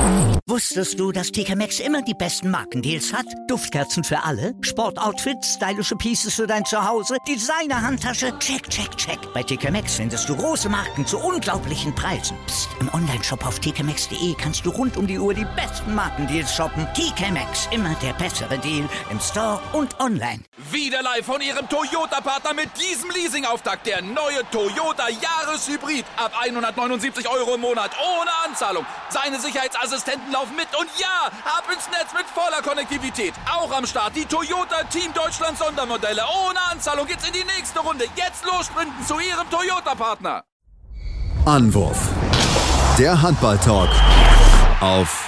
Wusstest du, dass TK Maxx immer die besten Markendeals hat? Duftkerzen für alle, Sportoutfits, stylische Pieces für dein Zuhause, Designer-Handtasche, check, check, check. Bei TK Maxx findest du große Marken zu unglaublichen Preisen. Psst. Im Onlineshop auf tkmaxx.de kannst du rund um die Uhr die besten Markendeals shoppen. TK Maxx, immer der bessere Deal im Store und online. Wieder live von Ihrem Toyota-Partner mit diesem Leasing-Auftakt. Der neue Toyota Jahreshybrid. Ab 179 € im Monat. Ohne Anzahlung. Seine Sicherheitsassistenten laufen mit. Und ja, ab ins Netz mit voller Konnektivität. Auch am Start die Toyota Team Deutschland Sondermodelle. Ohne Anzahlung geht's in die nächste Runde. Jetzt los sprinten zu Ihrem Toyota-Partner. Anwurf. Der Handball-Talk auf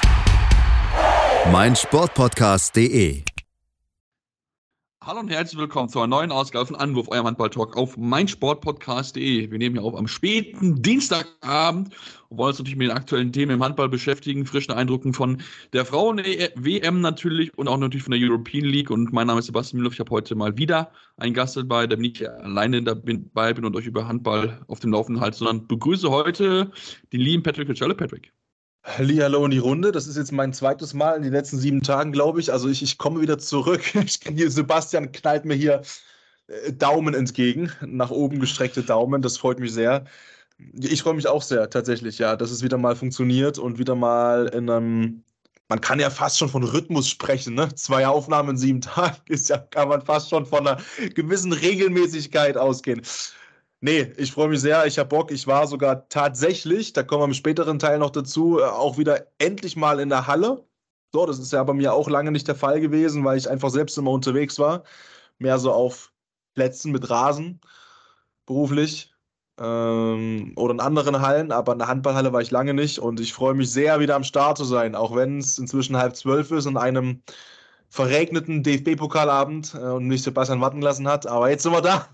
meinsportpodcast.de. Hallo und herzlich willkommen zu einer neuen Ausgabe von Anwurf, eurem Handball-Talk auf meinsportpodcast.de. Wir nehmen hier auf am späten Dienstagabend und wollen uns natürlich mit den aktuellen Themen im Handball beschäftigen, frischen Eindrücken von der Frauen-WM natürlich und auch natürlich von der European League. Und mein Name ist Sebastian Mühlhoff. Ich habe heute mal wieder einen Gast dabei, der nicht alleine dabei bin und euch über Handball auf dem Laufenden halte, sondern begrüße heute den lieben Patrick Fitzgerald. Patrick. Hallihallo in die Runde. Das ist jetzt mein zweites Mal in den letzten 7 Tagen, glaube ich. Also ich komme wieder zurück. Sebastian knallt mir hier Daumen entgegen, nach oben gestreckte Daumen. Das freut mich sehr. Ich freue mich auch sehr, tatsächlich, ja, dass es wieder mal funktioniert und wieder mal in einem, man kann ja fast schon von Rhythmus sprechen, ne? 2 Aufnahmen in 7 Tagen kann man fast schon von einer gewissen Regelmäßigkeit ausgehen. Nee, ich freue mich sehr, ich habe Bock. Ich war sogar tatsächlich, da kommen wir im späteren Teil noch dazu, auch wieder endlich mal in der Halle. So, das ist ja bei mir auch lange nicht der Fall gewesen, weil ich einfach selbst immer unterwegs war. Mehr so auf Plätzen mit Rasen, beruflich oder in anderen Hallen, aber in der Handballhalle war ich lange nicht und ich freue mich sehr, wieder am Start zu sein, auch wenn es inzwischen 11:30 ist und einem verregneten DFB-Pokalabend und mich Sebastian warten lassen hat, aber jetzt sind wir da.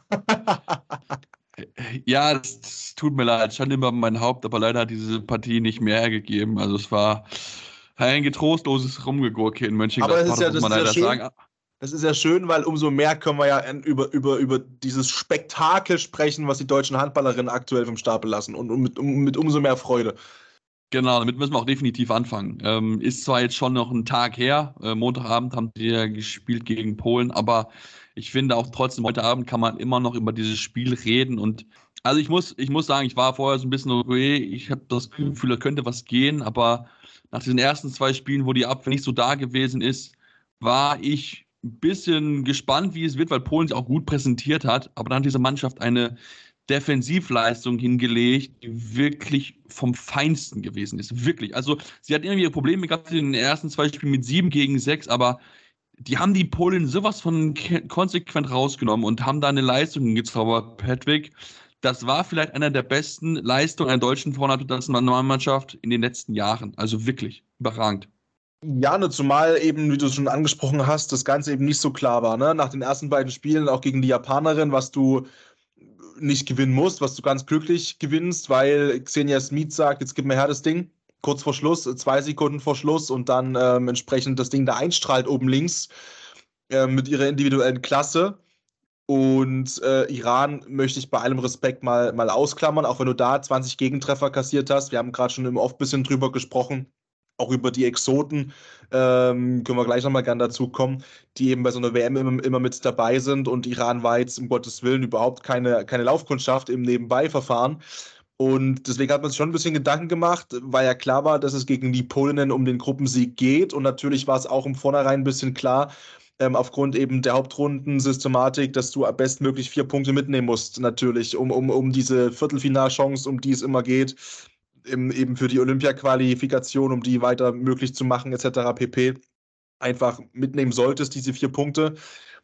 Ja, das tut mir leid, stand immer mein Haupt, aber leider hat diese Partie nicht mehr hergegeben. Also es war ein getrostloses Rumgegurke in Mönchengladbach, muss man leider sagen. Das ist ja schön, weil umso mehr können wir ja über dieses Spektakel sprechen, was die deutschen Handballerinnen aktuell vom Stapel lassen und mit umso mehr Freude. Genau, damit müssen wir auch definitiv anfangen. Ist zwar jetzt schon noch ein Tag her, Montagabend haben die ja gespielt gegen Polen, aber ich finde auch trotzdem, heute Abend kann man immer noch über dieses Spiel reden und also ich muss sagen, ich war vorher so ein bisschen okay, ich habe das Gefühl, da könnte was gehen, aber nach diesen ersten 2 Spielen, wo die Abwehr nicht so da gewesen ist, war ich ein bisschen gespannt, wie es wird, weil Polen sich auch gut präsentiert hat, aber dann hat diese Mannschaft eine Defensivleistung hingelegt, die wirklich vom Feinsten gewesen ist. Wirklich. Also, sie hat irgendwie ihre Probleme gehabt in den ersten 2 Spielen mit 7 gegen 6, aber die haben die Polen sowas von konsequent rausgenommen und haben da eine Leistung gezaubert, Patrick. Das war vielleicht einer der besten Leistungen einer deutschen Frauennationalmannschaft in den letzten Jahren. Also wirklich überragend. Ja, ne, zumal eben, wie du es schon angesprochen hast, das Ganze eben nicht so klar war. Ne? Nach den ersten beiden Spielen, auch gegen die Japanerin, was du nicht gewinnen musst, was du ganz glücklich gewinnst, weil Xenia Smith sagt, jetzt gib mir her das Ding, kurz vor Schluss, 2 Sekunden vor Schluss und dann entsprechend das Ding da einstrahlt oben links mit ihrer individuellen Klasse. Und Iran möchte ich bei allem Respekt mal ausklammern, auch wenn du da 20 Gegentreffer kassiert hast. Wir haben gerade schon oft ein bisschen drüber gesprochen, auch über die Exoten, können wir gleich nochmal gern dazu kommen, die eben bei so einer WM immer mit dabei sind und Iran war jetzt um Gottes Willen überhaupt keine Laufkundschaft im Nebenbei-Verfahren und deswegen hat man sich schon ein bisschen Gedanken gemacht, weil ja klar war, dass es gegen die Polinnen um den Gruppensieg geht und natürlich war es auch im Vornherein ein bisschen klar, aufgrund eben der Hauptrundensystematik, dass du bestmöglich 4 Punkte mitnehmen musst, natürlich, um diese Viertelfinalchance, um die es immer geht, eben für die Olympia-Qualifikation, um die weiter möglich zu machen, etc. pp. Einfach mitnehmen solltest, diese 4 Punkte.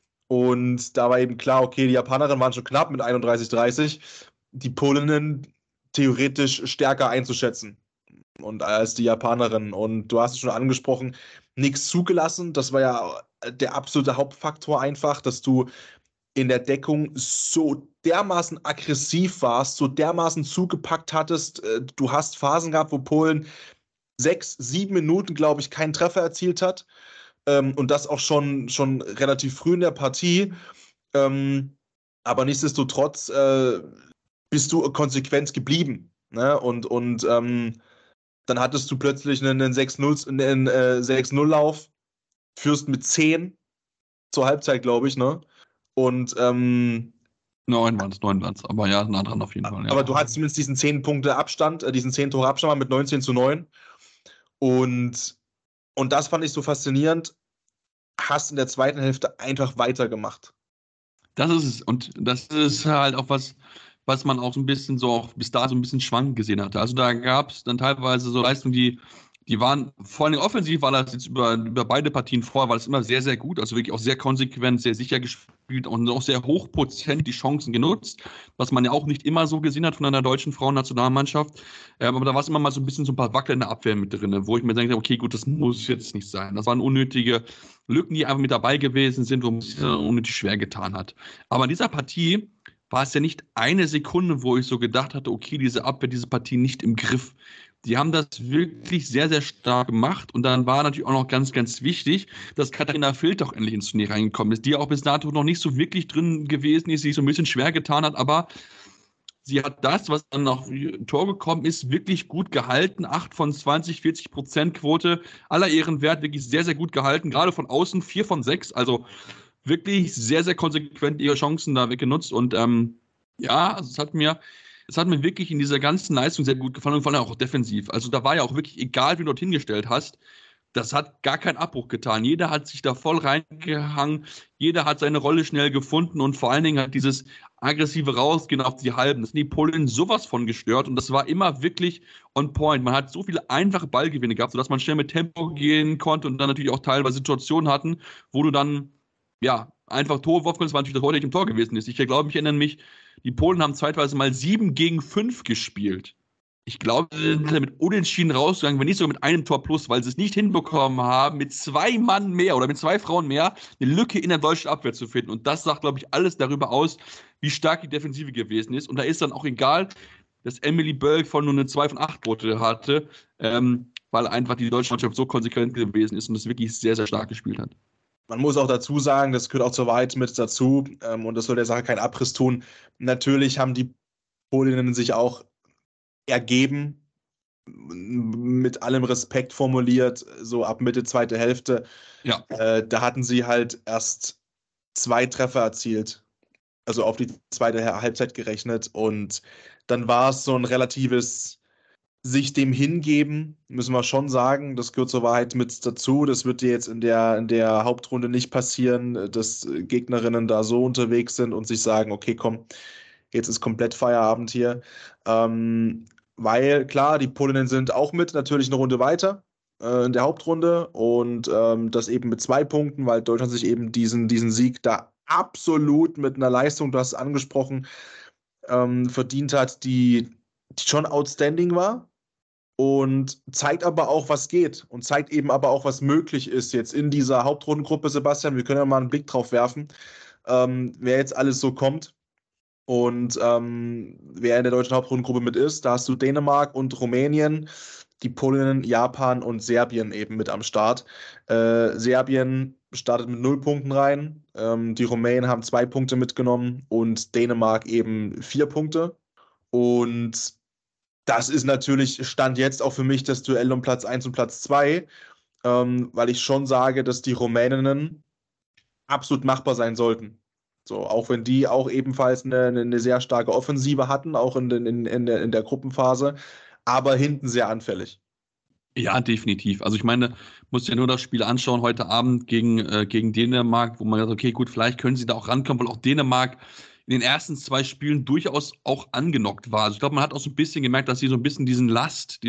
Und da war eben klar, okay, die Japanerinnen waren schon knapp mit 31:30, die Polinnen theoretisch stärker einzuschätzen und als die Japanerinnen. Und du hast es schon angesprochen, nichts zugelassen. Das war ja der absolute Hauptfaktor einfach, dass du in der Deckung so dermaßen aggressiv warst, so dermaßen zugepackt hattest. Du hast Phasen gehabt, wo Polen 6, 7 Minuten, glaube ich, keinen Treffer erzielt hat. Und das auch schon relativ früh in der Partie. Aber nichtsdestotrotz bist du konsequent geblieben. Ne? Und dann hattest du plötzlich einen 6-0-Lauf, führst mit 10 zur Halbzeit, glaube ich, ne? Und 9 waren es, aber ja, nah dran auf jeden Fall. Ja. Aber du hattest zumindest diesen 10 Punkte Abstand, diesen 10 Tore Abstand mit 19-9. Und das fand ich so faszinierend. Hast in der zweiten Hälfte einfach weitergemacht. Das ist es. Und das ist halt auch was man auch so ein bisschen so auch bis da so ein bisschen schwankend gesehen hatte. Also da gab es dann teilweise so Leistungen, die waren, vor allem offensiv war das jetzt über beide Partien vor, war das immer sehr, sehr gut, also wirklich auch sehr konsequent, sehr sicher gespielt und auch sehr hochprozentig die Chancen genutzt, was man ja auch nicht immer so gesehen hat von einer deutschen Frauennationalmannschaft. Aber da war es immer mal so ein bisschen so ein paar Wackel in der Abwehr mit drin, wo ich mir denke, okay, gut, das muss jetzt nicht sein. Das waren unnötige Lücken, die einfach mit dabei gewesen sind, wo man sich unnötig schwer getan hat. Aber in dieser Partie war es ja nicht eine Sekunde, wo ich so gedacht hatte, okay, diese Abwehr, diese Partie nicht im Griff. Die haben das wirklich sehr, sehr stark gemacht. Und dann war natürlich auch noch ganz, ganz wichtig, dass Katharina Filth auch endlich ins Turnier reingekommen ist, die auch bis dato noch nicht so wirklich drin gewesen ist, sich so ein bisschen schwer getan hat. Aber sie hat das, was dann noch Tor gekommen ist, wirklich gut gehalten. 8 von 20, 40% Quote. Aller Ehrenwert, wirklich sehr, sehr gut gehalten. Gerade von außen 4 von 6. Also wirklich sehr, sehr konsequent ihre Chancen da weggenutzt. Und ja, also es hat mir wirklich in dieser ganzen Leistung sehr gut gefallen und vor allem auch defensiv. Also da war ja auch wirklich, egal wie du dort hingestellt hast, das hat gar keinen Abbruch getan. Jeder hat sich da voll reingehangen, jeder hat seine Rolle schnell gefunden und vor allen Dingen hat dieses aggressive Rausgehen auf die Halben, das sind die Polen sowas von gestört und das war immer wirklich on point. Man hat so viele einfache Ballgewinne gehabt, sodass man schnell mit Tempo gehen konnte und dann natürlich auch teilweise Situationen hatten, wo du dann ja einfach Tore werfen konntest, weil natürlich das heute nicht im Tor gewesen ist. Ich glaube, ich erinnere mich, die Polen haben zeitweise mal 7-5 gespielt. Ich glaube, sie sind mit Unentschieden rausgegangen, wenn nicht sogar mit einem Tor plus, weil sie es nicht hinbekommen haben, mit 2 Mann mehr oder mit 2 Frauen mehr eine Lücke in der deutschen Abwehr zu finden. Und das sagt, glaube ich, alles darüber aus, wie stark die Defensive gewesen ist. Und da ist dann auch egal, dass Emily Bölk von nur eine 2 von 8 Quote hatte, weil einfach die deutsche Mannschaft so konsequent gewesen ist und das wirklich sehr, sehr stark gespielt hat. Man muss auch dazu sagen, das gehört auch zur Wahrheit mit dazu, und das soll der Sache keinen Abriss tun. Natürlich haben die Polinnen sich auch ergeben, mit allem Respekt formuliert, so ab Mitte zweite Hälfte. Ja. Da hatten sie halt erst 2 Treffer erzielt, also auf die zweite Halbzeit gerechnet. Und dann war es so ein relatives sich dem hingeben, müssen wir schon sagen, das gehört zur Wahrheit mit dazu. Das wird dir jetzt in der Hauptrunde nicht passieren, dass Gegnerinnen da so unterwegs sind und sich sagen, okay, komm, jetzt ist komplett Feierabend hier. Weil, klar, die Polinnen sind auch mit natürlich eine Runde weiter in der Hauptrunde und das eben mit 2 Punkten, weil Deutschland sich eben diesen Sieg da absolut mit einer Leistung, du hast es angesprochen, verdient hat, die schon outstanding war. Und zeigt aber auch, was geht. Und zeigt eben aber auch, was möglich ist jetzt in dieser Hauptrundengruppe, Sebastian. Wir können ja mal einen Blick drauf werfen, wer jetzt alles so kommt und wer in der deutschen Hauptrundengruppe mit ist. Da hast du Dänemark und Rumänien, die Polen, Japan und Serbien eben mit am Start. Serbien startet mit 0 Punkten rein. Die Rumänen haben 2 Punkte mitgenommen und Dänemark eben 4 Punkte. Und das ist natürlich Stand jetzt auch für mich das Duell um Platz 1 und Platz 2, weil ich schon sage, dass die Rumäninnen absolut machbar sein sollten. So, auch wenn die auch ebenfalls eine sehr starke Offensive hatten, auch in der Gruppenphase, aber hinten sehr anfällig. Ja, definitiv. Also ich meine, muss ja nur das Spiel anschauen heute Abend gegen Dänemark, wo man sagt, okay, gut, vielleicht können sie da auch rankommen, weil auch Dänemark in den ersten 2 Spielen durchaus auch angenockt war. Also ich glaube, man hat auch so ein bisschen gemerkt, dass sie so ein bisschen diesen Last,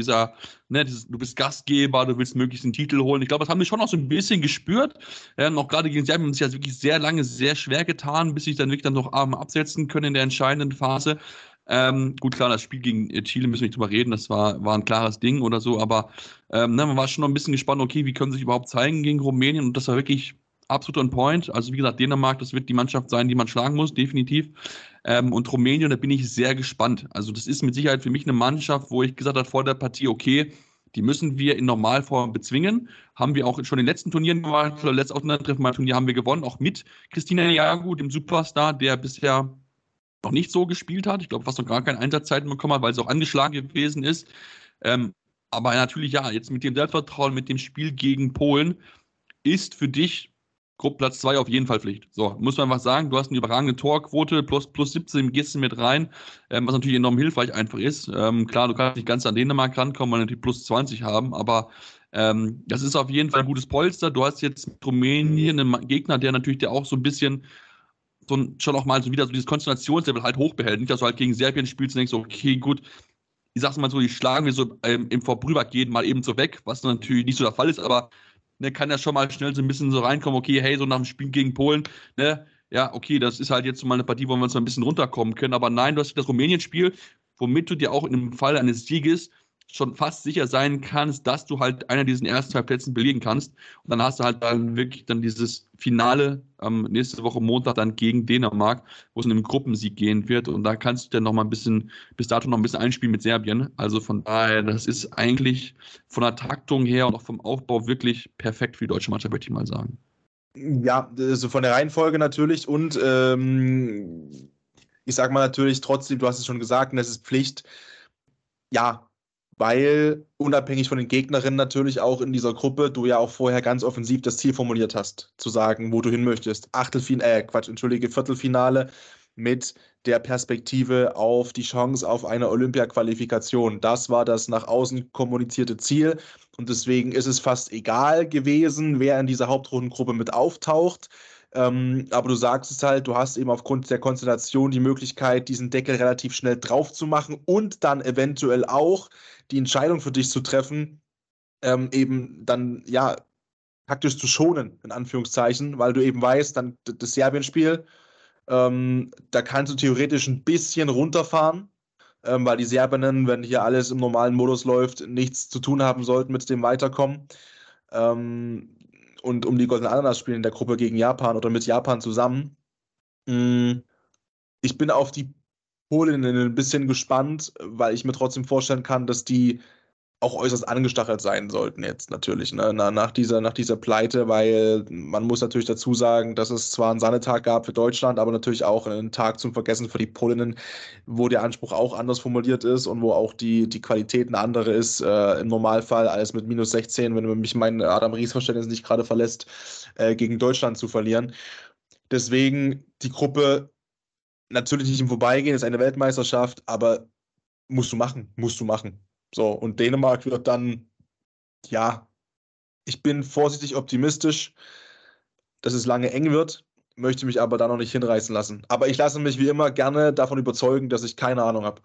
du bist Gastgeber, du willst möglichst einen Titel holen. Ich glaube, das haben wir schon auch so ein bisschen gespürt. Auch gerade gegen Serbien haben sie ja wirklich sehr lange, sehr schwer getan, bis sie dann wirklich noch absetzen können in der entscheidenden Phase. Gut, klar, das Spiel gegen Chile müssen wir nicht drüber reden, das war ein klares Ding oder so, aber man war schon noch ein bisschen gespannt, okay, wie können sie sich überhaupt zeigen gegen Rumänien und das war wirklich absolut on point. Also wie gesagt, Dänemark, das wird die Mannschaft sein, die man schlagen muss, definitiv. Und Rumänien, da bin ich sehr gespannt. Also das ist mit Sicherheit für mich eine Mannschaft, wo ich gesagt habe vor der Partie, okay, die müssen wir in Normalform bezwingen. Haben wir auch schon in den letzten Turnieren gemacht, letztes Aufeinandertreffen haben wir gewonnen, auch mit Christina Niagu, dem Superstar, der bisher noch nicht so gespielt hat. Ich glaube, fast noch gar keine Einsatzzeiten bekommen hat, weil sie auch angeschlagen gewesen ist. Aber natürlich ja, jetzt mit dem Selbstvertrauen, mit dem Spiel gegen Polen ist für dich Gruppenplatz 2 auf jeden Fall Pflicht. So, muss man einfach sagen, du hast eine überragende Torquote, plus 17 gehst du mit rein, was natürlich enorm hilfreich einfach ist. Klar, du kannst nicht ganz an Dänemark rankommen, weil die plus 20 haben, aber das ist auf jeden Fall ein gutes Polster. Du hast jetzt mit Rumänien einen Gegner, der natürlich auch so ein bisschen schon auch mal so wieder so dieses Konzentrationslevel halt hochbehält. Nicht, dass du halt gegen Serbien spielst und denkst, okay, gut, ich sag's mal so, die schlagen wir so im Vorübergehen mal eben so weg, was natürlich nicht so der Fall ist, aber ne, kann ja schon mal schnell so ein bisschen so reinkommen, okay, hey, so nach dem Spiel gegen Polen, ne, ja, okay, das ist halt jetzt so mal eine Partie, wo wir uns mal ein bisschen runterkommen können, aber nein, du hast das Rumänien-Spiel, womit du dir auch im Fall eines Sieges schon fast sicher sein kannst, dass du halt einer diesen ersten 2 Plätzen belegen kannst. Und dann hast du halt dann wirklich dann dieses Finale nächste Woche Montag dann gegen Dänemark, wo es in einem Gruppensieg gehen wird. Und da kannst du dann noch mal ein bisschen, bis dato noch ein bisschen einspielen mit Serbien. Also von daher, das ist eigentlich von der Taktung her und auch vom Aufbau wirklich perfekt für die deutsche Mannschaft, würde ich mal sagen. Ja, also von der Reihenfolge natürlich und ich sag mal natürlich trotzdem, du hast es schon gesagt, und das ist Pflicht. Ja, weil unabhängig von den Gegnerinnen natürlich auch in dieser Gruppe du ja auch vorher ganz offensiv das Ziel formuliert hast, zu sagen, wo du hin möchtest. Viertelfinale mit der Perspektive auf die Chance auf eine Olympia-Qualifikation. Das war das nach außen kommunizierte Ziel und deswegen ist es fast egal gewesen, wer in dieser Hauptrundengruppe mit auftaucht. Aber du sagst es halt, du hast eben aufgrund der Konstellation die Möglichkeit, diesen Deckel relativ schnell drauf zu machen und dann eventuell auch die Entscheidung für dich zu treffen, eben dann, ja, taktisch zu schonen, in Anführungszeichen, weil du eben weißt, dann das Serbien-Spiel, da kannst du theoretisch ein bisschen runterfahren, weil die Serbinnen, wenn hier alles im normalen Modus läuft, nichts zu tun haben sollten mit dem Weiterkommen. Und um die Goldene Ananas spielen in der Gruppe gegen Japan oder mit Japan zusammen. Ich bin auf die Polinnen ein bisschen gespannt, weil ich mir trotzdem vorstellen kann, dass die auch äußerst angestachelt sein sollten jetzt natürlich, ne? Nach dieser Pleite, weil man muss natürlich dazu sagen, dass es zwar einen Sahnetag gab für Deutschland, aber natürlich auch einen Tag zum Vergessen für die Polinnen, wo der Anspruch auch anders formuliert ist und wo auch die Qualität eine andere ist, im Normalfall als mit minus 16, wenn mich mein Adam Ries-Verständnis nicht gerade verlässt, gegen Deutschland zu verlieren. Deswegen die Gruppe natürlich nicht im Vorbeigehen, ist eine Weltmeisterschaft, aber musst du machen. So, und Dänemark wird dann, ja, ich bin vorsichtig optimistisch, dass es lange eng wird, möchte mich aber da noch nicht hinreißen lassen. Aber ich lasse mich wie immer gerne davon überzeugen, dass ich keine Ahnung habe.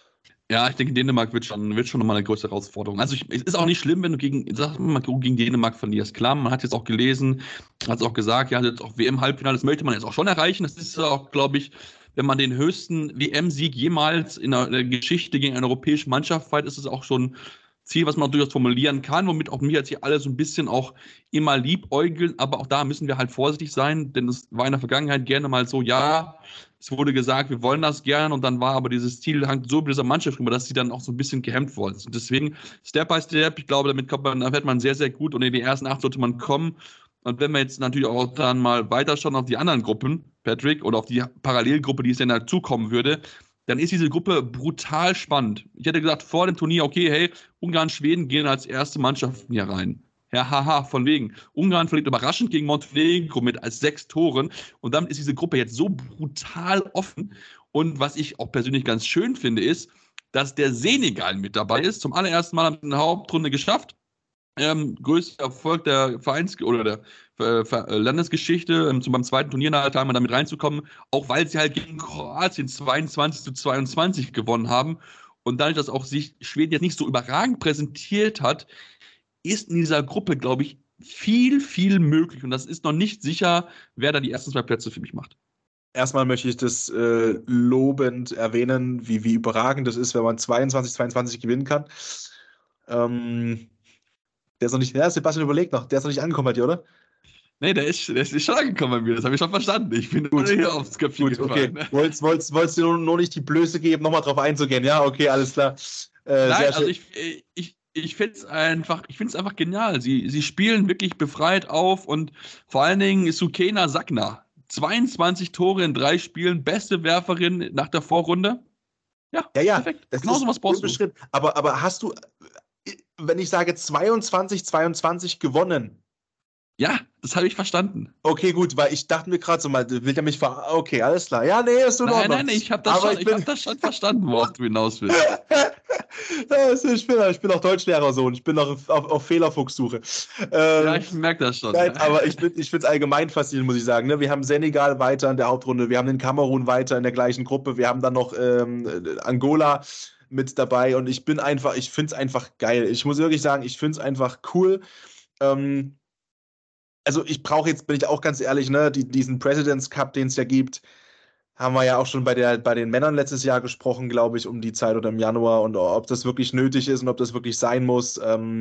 Ja, ich denke, Dänemark wird schon nochmal eine größere Herausforderung. Also es ist auch nicht schlimm, wenn du gegen Dänemark verlierst. Klar, man hat jetzt auch gelesen, hat es auch gesagt, ja, jetzt auch WM-Halbfinale, das möchte man jetzt auch schon erreichen. Das ist auch, glaube ich, wenn man den höchsten WM-Sieg jemals in der Geschichte gegen eine europäische Mannschaft feiert, ist es auch schon ein Ziel, was man auch durchaus formulieren kann, womit auch mir jetzt hier alle so ein bisschen auch immer liebäugeln, aber auch da müssen wir halt vorsichtig sein, denn es war in der Vergangenheit gerne mal so, ja, es wurde gesagt, wir wollen das gern und dann war aber dieses Ziel hangt so über dieser Mannschaft drüber, dass sie dann auch so ein bisschen gehemmt worden sind. Deswegen Step by Step, ich glaube, damit fährt man sehr, sehr gut und in die ersten 8 sollte man kommen. Und wenn wir jetzt natürlich auch dann mal weiterschauen auf die anderen Gruppen, Patrick, oder auf die Parallelgruppe, die es dann dazukommen würde, dann ist diese Gruppe brutal spannend. Ich hätte gesagt, vor dem Turnier, okay, hey, Ungarn, Schweden gehen als erste Mannschaften hier rein. Ja, haha, von wegen. Ungarn verliert überraschend gegen Montenegro mit als 6 Toren. Und damit ist diese Gruppe jetzt so brutal offen. Und was ich auch persönlich ganz schön finde, ist, dass der Senegal mit dabei ist. Zum allerersten Mal haben sie eine Hauptrunde geschafft. Größter Erfolg der oder der Landesgeschichte, beim zweiten Turnier nachher damit reinzukommen, auch weil sie halt gegen Kroatien 22-22 gewonnen haben. Und dadurch, dass auch sich Schweden jetzt nicht so überragend präsentiert hat, ist in dieser Gruppe, glaube ich, viel, viel möglich. Und das ist noch nicht sicher, wer da die ersten 2 Plätze für mich macht. Erstmal möchte ich das lobend erwähnen, wie überragend das ist, wenn man 22-22 gewinnen kann. Der ist noch nicht, ja, Sebastian überlegt noch, der ist noch nicht angekommen bei dir, oder? Nee, der ist schon angekommen bei mir, das habe ich schon verstanden. Ich bin gut hier aufs Köpfchen gefallen. Okay. Wolltest du nur nicht die Blöße geben, nochmal drauf einzugehen? Ja, okay, alles klar. Nein, also ich finde es einfach genial. Sie spielen wirklich befreit auf und vor allen Dingen Sukena Sagna, 22 Tore in 3 Spielen, beste Werferin nach der Vorrunde. Ja, perfekt. Genau so was brauchst du. Aber hast du, wenn ich sage 22 gewonnen. Ja, das habe ich verstanden. Okay, gut, weil ich dachte mir gerade so mal, will der mich Okay, alles klar. Ja, nee, ist in Ordnung. Nein, ich habe das schon verstanden, worauf du hinaus willst. Ich bin auch Deutschlehrersohn. Ich bin noch auf Fehlerfuchssuche. Ja, ich merke das schon. Nein, aber ich finde es allgemein faszinierend, muss ich sagen. Ne? Wir haben Senegal weiter in der Hauptrunde, wir haben den Kamerun weiter in der gleichen Gruppe, wir haben dann noch Angola mit dabei und ich finde es einfach geil. Ich muss wirklich sagen, ich finde es einfach cool. Also ich brauche jetzt, bin ich auch ganz ehrlich, ne, diesen President's Cup, den es ja gibt, haben wir ja auch schon bei den Männern letztes Jahr gesprochen, glaube ich, um die Zeit oder im Januar und ob das wirklich nötig ist und ob das wirklich sein muss.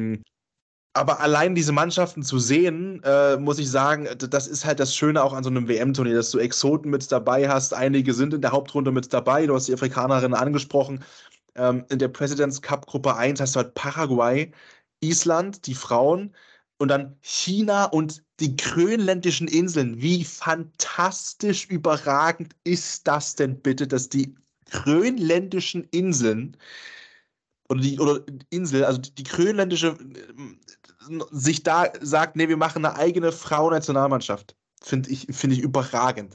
Aber allein diese Mannschaften zu sehen, muss ich sagen, das ist halt das Schöne auch an so einem WM-Turnier, dass du Exoten mit dabei hast. Einige sind in der Hauptrunde mit dabei. Du hast die Afrikanerinnen angesprochen. In der President's Cup Gruppe 1 hast du halt Paraguay, Island, die Frauen und dann China und die grönländischen Inseln. Wie fantastisch überragend ist das denn bitte, dass die grönländischen Inseln oder Insel, also die grönländische, sich da sagt, nee, wir machen eine eigene Frauennationalmannschaft. Finde ich überragend.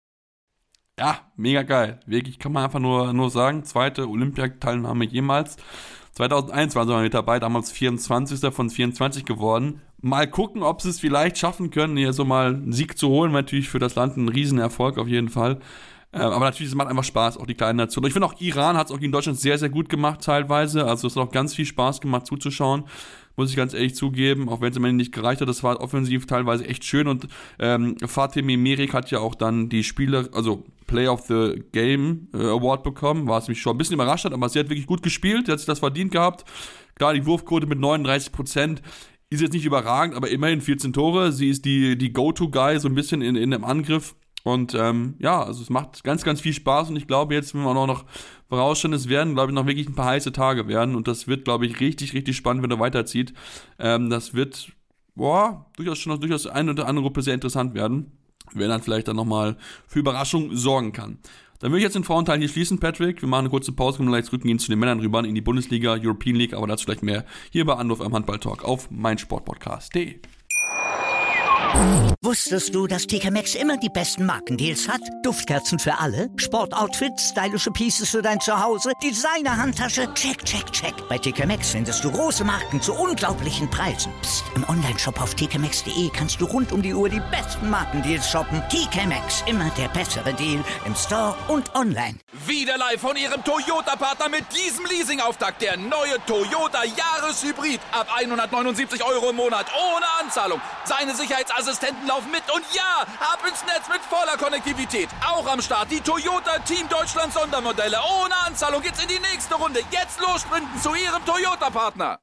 Ja, mega geil. Wirklich kann man einfach nur sagen. Zweite Olympiateilnahme jemals. 2001 waren sie mal mit dabei, damals 24. von 24 geworden. Mal gucken, ob sie es vielleicht schaffen können, hier so mal einen Sieg zu holen. Natürlich für das Land ein Riesenerfolg auf jeden Fall. Aber natürlich, es macht einfach Spaß, auch die kleinen Nationen. Ich finde auch, Iran hat es auch in Deutschland sehr, sehr gut gemacht teilweise. Also es hat auch ganz viel Spaß gemacht zuzuschauen. Muss ich ganz ehrlich zugeben, auch wenn es am Ende nicht gereicht hat, das war offensiv teilweise echt schön und Fatemi Merik hat ja auch dann die Play of the Game Award bekommen, was mich schon ein bisschen überrascht hat, aber sie hat wirklich gut gespielt, sie hat sich das verdient gehabt. Klar, die Wurfquote mit 39% ist jetzt nicht überragend, aber immerhin 14 Tore, sie ist die Go-To-Guy so ein bisschen in dem Angriff. Und also es macht ganz, ganz viel Spaß und ich glaube jetzt, wenn wir auch noch vorausschauen, es werden, glaube ich, noch wirklich ein paar heiße Tage werden und das wird, glaube ich, richtig, richtig spannend, wenn er weiterzieht. Das wird, durchaus eine oder andere Gruppe sehr interessant werden, wenn dann vielleicht dann nochmal für Überraschung sorgen kann. Dann würde ich jetzt den Frauenteil hier schließen, Patrick. Wir machen eine kurze Pause, kommen gleich zurück und gehen zu den Männern rüber in die Bundesliga, European League, aber dazu vielleicht mehr hier bei Anruf am Handball-Talk auf meinsportpodcast.de. Wusstest du, dass TK Maxx immer die besten Markendeals hat? Duftkerzen für alle, Sportoutfits, stylische Pieces für dein Zuhause, Designer-Handtasche, check, check, check. Bei TK Maxx findest du große Marken zu unglaublichen Preisen. Psst. Im Onlineshop auf tkmaxx.de kannst du rund um die Uhr die besten Markendeals shoppen. TK Maxx, immer der bessere Deal im Store und online. Wieder live von Ihrem Toyota-Partner mit diesem Leasing-Auftakt. Der neue Toyota Jahreshybrid. Ab 179 € im Monat ohne Anzahlung. Seine Sicherheitsassistenten laufen mit und ja, ab ins Netz mit voller Konnektivität. Auch am Start die Toyota Team Deutschland Sondermodelle. Ohne Anzahlung geht's in die nächste Runde. Jetzt los sprinten zu Ihrem Toyota-Partner.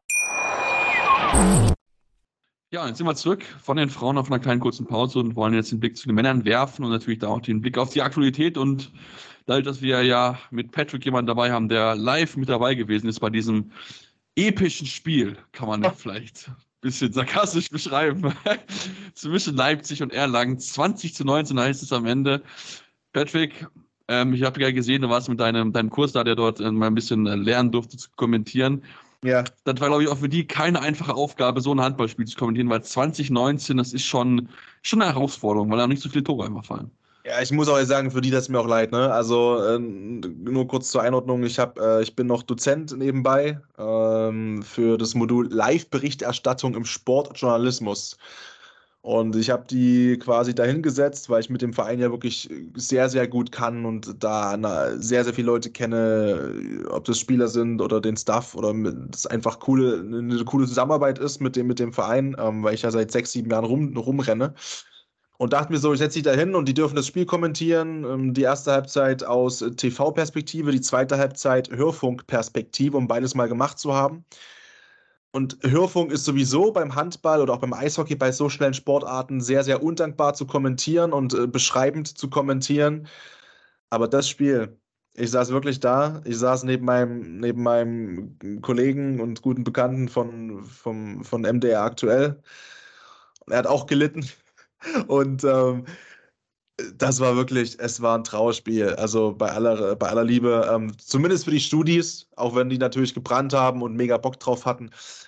Ja, jetzt sind wir zurück von den Frauen auf einer kleinen kurzen Pause und wollen jetzt den Blick zu den Männern werfen und natürlich da auch den Blick auf die Aktualität und dadurch, dass wir ja mit Patrick jemanden dabei haben, der live mit dabei gewesen ist bei diesem epischen Spiel, kann man vielleicht ein bisschen sarkastisch beschreiben, zwischen Leipzig und Erlangen. 20:19 heißt es am Ende. Patrick, ich habe ja gesehen, du warst mit deinem Kurs da, der dort mal ein bisschen lernen durfte zu kommentieren. Ja. Das war, glaube ich, auch für die keine einfache Aufgabe, so ein Handballspiel zu kommentieren, weil 2019, das ist schon eine Herausforderung, weil da nicht so viele Tore einfach fallen. Ja, ich muss auch sagen, für die das mir auch leid, ne? Also nur kurz zur Einordnung, ich bin noch Dozent nebenbei für das Modul Live-Berichterstattung im Sportjournalismus. Und ich habe die quasi dahin gesetzt, weil ich mit dem Verein ja wirklich sehr, sehr gut kann und da sehr, sehr viele Leute kenne, ob das Spieler sind oder den Staff oder das einfach eine coole Zusammenarbeit ist mit dem Verein, weil ich ja seit 6, 7 Jahren rumrenne. Und dachte mir so, ich setze dich da hin und die dürfen das Spiel kommentieren. Die erste Halbzeit aus TV-Perspektive, die zweite Halbzeit Hörfunk-Perspektive, um beides mal gemacht zu haben. Und Hörfunk ist sowieso beim Handball oder auch beim Eishockey bei so schnellen Sportarten sehr, sehr undankbar zu kommentieren und beschreibend zu kommentieren. Aber das Spiel, ich saß wirklich da, ich saß neben meinem Kollegen und guten Bekannten von MDR aktuell. Und er hat auch gelitten. Und das war wirklich, es war ein Trauerspiel. Also bei aller Liebe, zumindest für die Studis, auch wenn die natürlich gebrannt haben und mega Bock drauf hatten.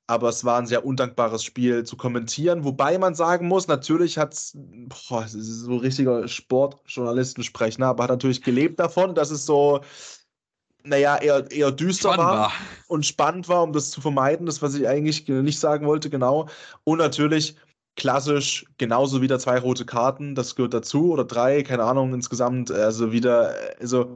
aber es war ein sehr undankbares Spiel zu kommentieren, wobei man sagen muss, natürlich hat es ist so richtiger Sportjournalistensprech, ne? Aber hat natürlich gelebt davon, dass es so, naja, eher düster war und spannend war, um das zu vermeiden, das, was ich eigentlich nicht sagen wollte, genau. Und natürlich klassisch, genauso wieder 2 rote Karten, das gehört dazu, oder 3, keine Ahnung, insgesamt, also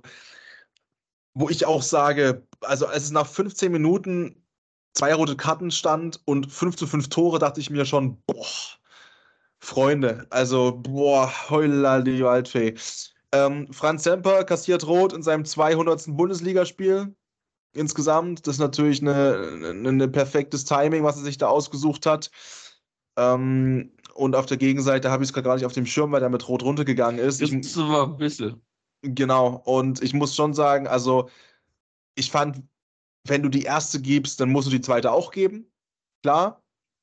wo ich auch sage, also als es nach 15 Minuten 2 rote Karten stand und 5:5 Tore, dachte ich mir schon, boah, Freunde, also, boah, heula die Waldfee. Franz Semper kassiert rot in seinem 200. Bundesligaspiel insgesamt. Das ist natürlich ein perfektes Timing, was er sich da ausgesucht hat. Und auf der Gegenseite habe ich es gar nicht auf dem Schirm, weil der mit rot runtergegangen ist. Das war ein bisschen. Genau, und ich muss schon sagen, also ich fand, wenn du die erste gibst, dann musst du die zweite auch geben. Klar.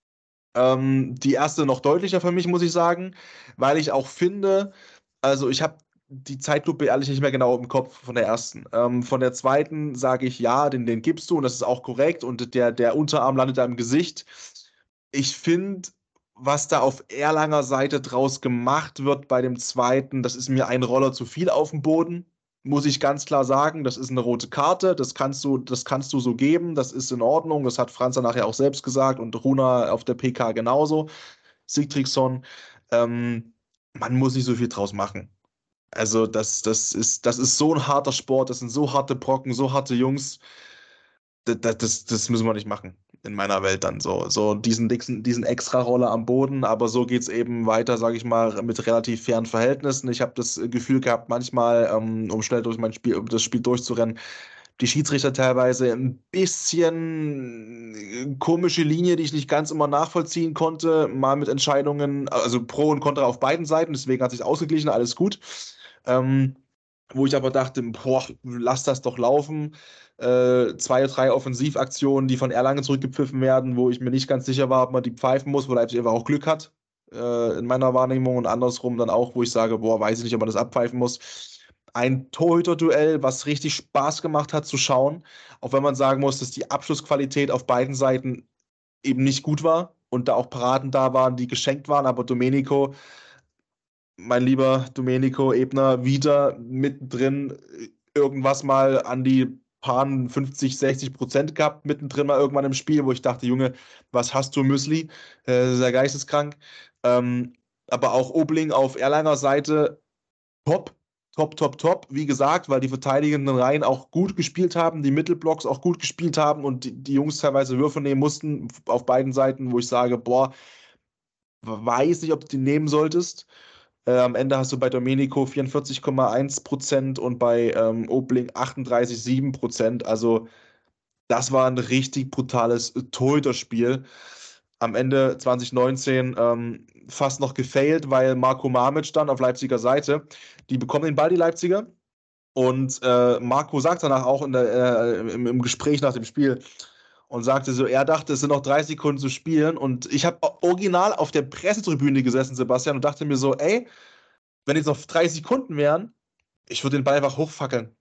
Die erste noch deutlicher für mich, muss ich sagen, weil ich auch finde, also ich habe die Zeitlupe ehrlich nicht mehr genau im Kopf von der ersten. Von der zweiten sage ich ja, den gibst du und das ist auch korrekt und der Unterarm landet da im Gesicht. Ich finde, was da auf Erlanger Seite draus gemacht wird bei dem zweiten, das ist mir ein Roller zu viel auf dem Boden. Muss ich ganz klar sagen, das ist eine rote Karte, das kannst du so geben, das ist in Ordnung, das hat Franz nachher auch selbst gesagt und Runa auf der PK genauso, Sigtryggson, man muss nicht so viel draus machen. Also das ist so ein harter Sport, das sind so harte Brocken, so harte Jungs, das müssen wir nicht machen in meiner Welt dann so diesen Extra-Roller am Boden, aber so geht es eben weiter, sage ich mal, mit relativ fairen Verhältnissen. Ich habe das Gefühl gehabt, manchmal, um schnell durch das Spiel durchzurennen, die Schiedsrichter teilweise ein bisschen komische Linie, die ich nicht ganz immer nachvollziehen konnte, mal mit Entscheidungen, also Pro und Contra auf beiden Seiten, deswegen hat sich ausgeglichen, alles gut. Wo ich aber dachte, boah, lass das doch laufen. 2, 3 Offensivaktionen, die von Erlangen zurückgepfiffen werden, wo ich mir nicht ganz sicher war, ob man die pfeifen muss, wo Leipzig einfach auch Glück hat, in meiner Wahrnehmung und andersrum dann auch, wo ich sage, boah, weiß ich nicht, ob man das abpfeifen muss. Ein Torhüter-Duell, was richtig Spaß gemacht hat zu schauen, auch wenn man sagen muss, dass die Abschlussqualität auf beiden Seiten eben nicht gut war und da auch Paraden da waren, die geschenkt waren, aber Domenico, mein lieber Domenico Ebner, wieder mittendrin irgendwas mal an die paar 50-60% gehabt, mittendrin mal irgendwann im Spiel, wo ich dachte, Junge, was hast du, Müsli? Sehr geisteskrank. Aber auch Obling auf Erlanger Seite top. Wie gesagt, weil die verteidigenden Reihen auch gut gespielt haben, die Mittelblocks auch gut gespielt haben und die Jungs teilweise Würfe nehmen mussten auf beiden Seiten, wo ich sage, boah, weiß nicht, ob du die nehmen solltest. Am Ende hast du bei Domenico 44,1% und bei Obling 38,7%. Also das war ein richtig brutales Torhüterspiel. Am Ende 2019 fast noch gefailt, weil Marko Mamic dann auf Leipziger Seite, die bekommen den Ball, die Leipziger. Und Marco sagt danach auch im Gespräch nach dem Spiel und sagte so, er dachte, es sind noch 3 Sekunden zu spielen. Und ich habe original auf der Pressetribüne gesessen, Sebastian, und dachte mir so, ey, wenn jetzt noch 3 Sekunden wären, ich würde den Ball einfach hochfackeln.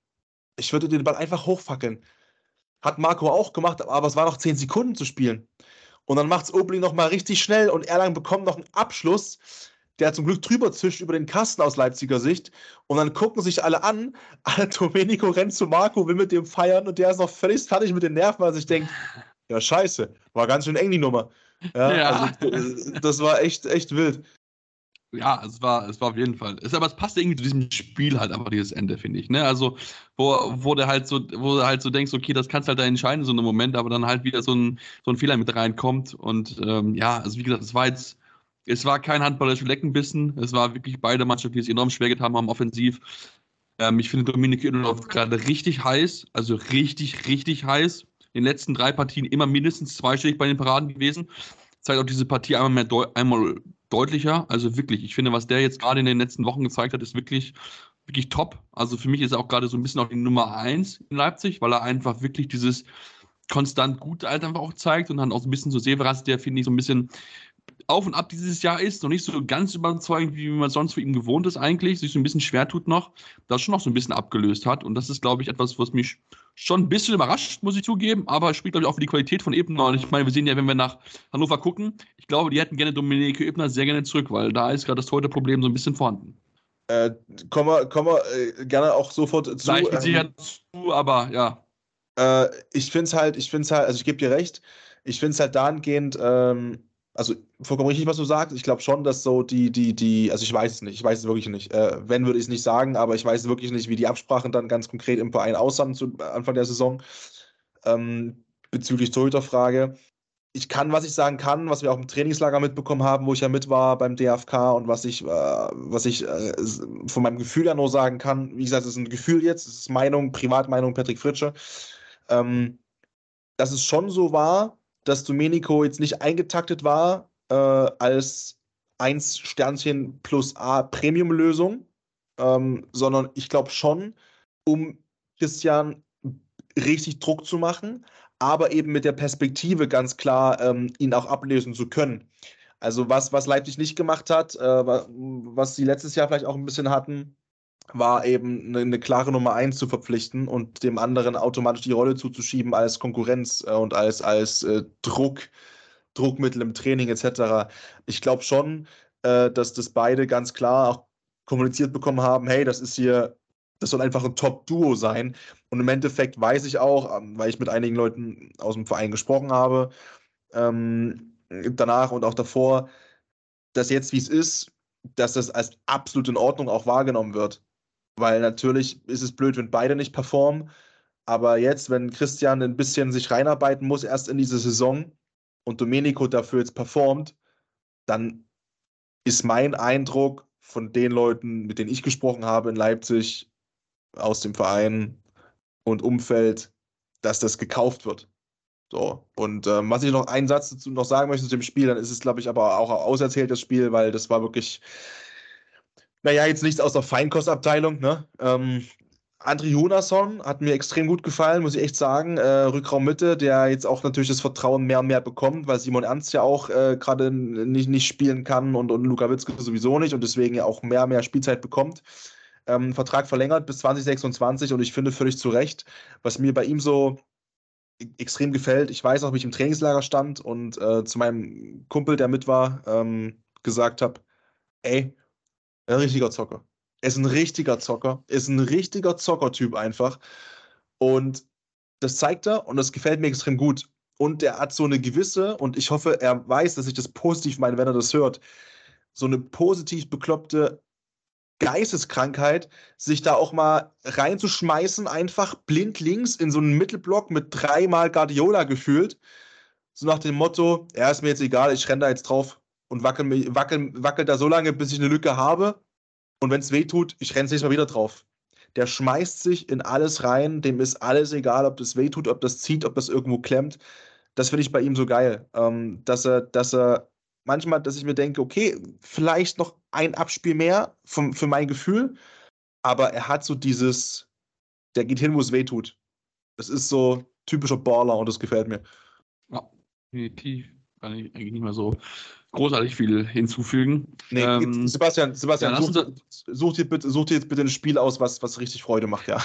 Hat Marco auch gemacht, aber es waren noch 10 Sekunden zu spielen. Und dann macht es Obling nochmal richtig schnell und Erlangen bekommt noch einen Abschluss, der zum Glück drüber zischt über den Kasten aus Leipziger Sicht. Und dann gucken sich alle an. Domenico rennt zu Marco, will mit dem feiern und der ist noch völlig fertig mit den Nerven, weil sich denkt, ja scheiße, war ganz schön eng die Nummer. Ja. Also, das war echt wild. Ja, es war auf jeden Fall. Aber es passt irgendwie zu diesem Spiel halt einfach dieses Ende, finde ich. Ne? Also, wo du halt so denkst, okay, das kannst halt da entscheiden, so einen Moment, aber dann halt wieder so ein Fehler mit reinkommt. Und also wie gesagt, es war kein handballerischer Leckenbissen. Es war wirklich beide Mannschaften, die es enorm schwer getan haben, offensiv. Ich finde Domenico Edelhoff gerade richtig heiß, also richtig, richtig heiß. In den letzten 3 Partien immer mindestens zweistellig bei den Paraden gewesen. Zeigt auch diese Partie einmal deutlicher. Also wirklich, ich finde, was der jetzt gerade in den letzten Wochen gezeigt hat, ist wirklich, wirklich top. Also für mich ist er auch gerade so ein bisschen auch die Nummer 1 in Leipzig, weil er einfach wirklich dieses konstant Gute halt einfach auch zeigt und dann auch so ein bisschen so Severas, der finde ich so ein bisschen auf und ab dieses Jahr ist, noch nicht so ganz überzeugend, wie man sonst von ihm gewohnt ist eigentlich, sich so ein bisschen schwer tut noch, das schon noch so ein bisschen abgelöst hat. Und das ist, glaube ich, etwas, was mich schon ein bisschen überrascht, muss ich zugeben, aber spricht, glaube ich, auch für die Qualität von Ebner. Und ich meine, wir sehen ja, wenn wir nach Hannover gucken, ich glaube, die hätten gerne Domenico Ebner sehr gerne zurück, weil da ist gerade das Torhüter-Problem so ein bisschen vorhanden. Kommen wir gerne auch sofort zu. Gleich mit Sicherheit zu, aber ja. Ich finde es halt, also ich gebe dir recht, ich finde es halt dahingehend, also vollkommen richtig, was du sagst. Ich glaube schon, dass so also ich weiß es nicht, ich weiß es wirklich nicht. Wenn, würde ich es nicht sagen, aber ich weiß wirklich nicht, wie die Absprachen dann ganz konkret im Verein aussahen zu Anfang der Saison. Bezüglich Torhüterfrage. Was ich sagen kann, was wir auch im Trainingslager mitbekommen haben, wo ich ja mit war beim DFK und was ich von meinem Gefühl her nur sagen kann, wie gesagt, es ist ein Gefühl jetzt, es ist Meinung, Privatmeinung Patrick Fritsche, dass es schon so war, dass Domenico jetzt nicht eingetaktet war als 1 Sternchen plus A Premium-Lösung, sondern ich glaube schon, um Christian richtig Druck zu machen, aber eben mit der Perspektive ganz klar, ihn auch ablösen zu können. Also was Leipzig nicht gemacht hat, was sie letztes Jahr vielleicht auch ein bisschen hatten, war eben eine klare Nummer 1 zu verpflichten und dem anderen automatisch die Rolle zuzuschieben als Konkurrenz und als Druckmittel im Training etc. Ich glaube schon, dass das beide ganz klar auch kommuniziert bekommen haben, hey, das soll einfach ein Top-Duo sein. Und im Endeffekt weiß ich auch, weil ich mit einigen Leuten aus dem Verein gesprochen habe, danach und auch davor, dass jetzt, wie es ist, dass das als absolut in Ordnung auch wahrgenommen wird. Weil natürlich ist es blöd, wenn beide nicht performen. Aber jetzt, wenn Christian ein bisschen sich reinarbeiten muss, erst in diese Saison und Domenico dafür jetzt performt, dann ist mein Eindruck von den Leuten, mit denen ich gesprochen habe in Leipzig, aus dem Verein und Umfeld, dass das gekauft wird. So. Und was ich noch einen Satz dazu noch sagen möchte zu dem Spiel, dann ist es, glaube ich, aber auch auserzählt, das Spiel, weil das war wirklich, naja, jetzt nichts aus der Feinkostabteilung, ne? André Jonason hat mir extrem gut gefallen, muss ich echt sagen. Rückraummitte, der jetzt auch natürlich das Vertrauen mehr und mehr bekommt, weil Simon Ernst ja auch gerade nicht spielen kann und Luka Witzke sowieso nicht und deswegen ja auch mehr Spielzeit bekommt. Vertrag verlängert bis 2026 und ich finde völlig zu Recht, was mir bei ihm so extrem gefällt. Ich weiß auch, wie ich im Trainingslager stand und zu meinem Kumpel, der mit war, gesagt habe, ey, ein richtiger Zocker. Er ist ein richtiger Zocker. Er ist ein richtiger Zockertyp einfach. Und das zeigt er und das gefällt mir extrem gut. Und er hat so eine gewisse, und ich hoffe, er weiß, dass ich das positiv meine, wenn er das hört, so eine positiv bekloppte Geisteskrankheit, sich da auch mal reinzuschmeißen, einfach blind links in so einen Mittelblock mit 3-mal Guardiola gefühlt. So nach dem Motto, ja, ist mir jetzt egal, ich renne da jetzt drauf und wackel da so lange, bis ich eine Lücke habe. Und wenn es weh tut, ich renne nächstes Mal wieder drauf. Der schmeißt sich in alles rein, dem ist alles egal, ob das weh tut, ob das zieht, ob das irgendwo klemmt. Das finde ich bei ihm so geil. Dass er manchmal, dass ich mir denke, okay, vielleicht noch ein Abspiel mehr für mein Gefühl, aber er hat so der geht hin, wo es weh tut. Das ist so typischer Baller und das gefällt mir. Ja, definitiv. Kann ich eigentlich nicht mehr so großartig viel hinzufügen. Nee, Sebastian, ja, such dir jetzt bitte ein Spiel aus, was richtig Freude macht, ja.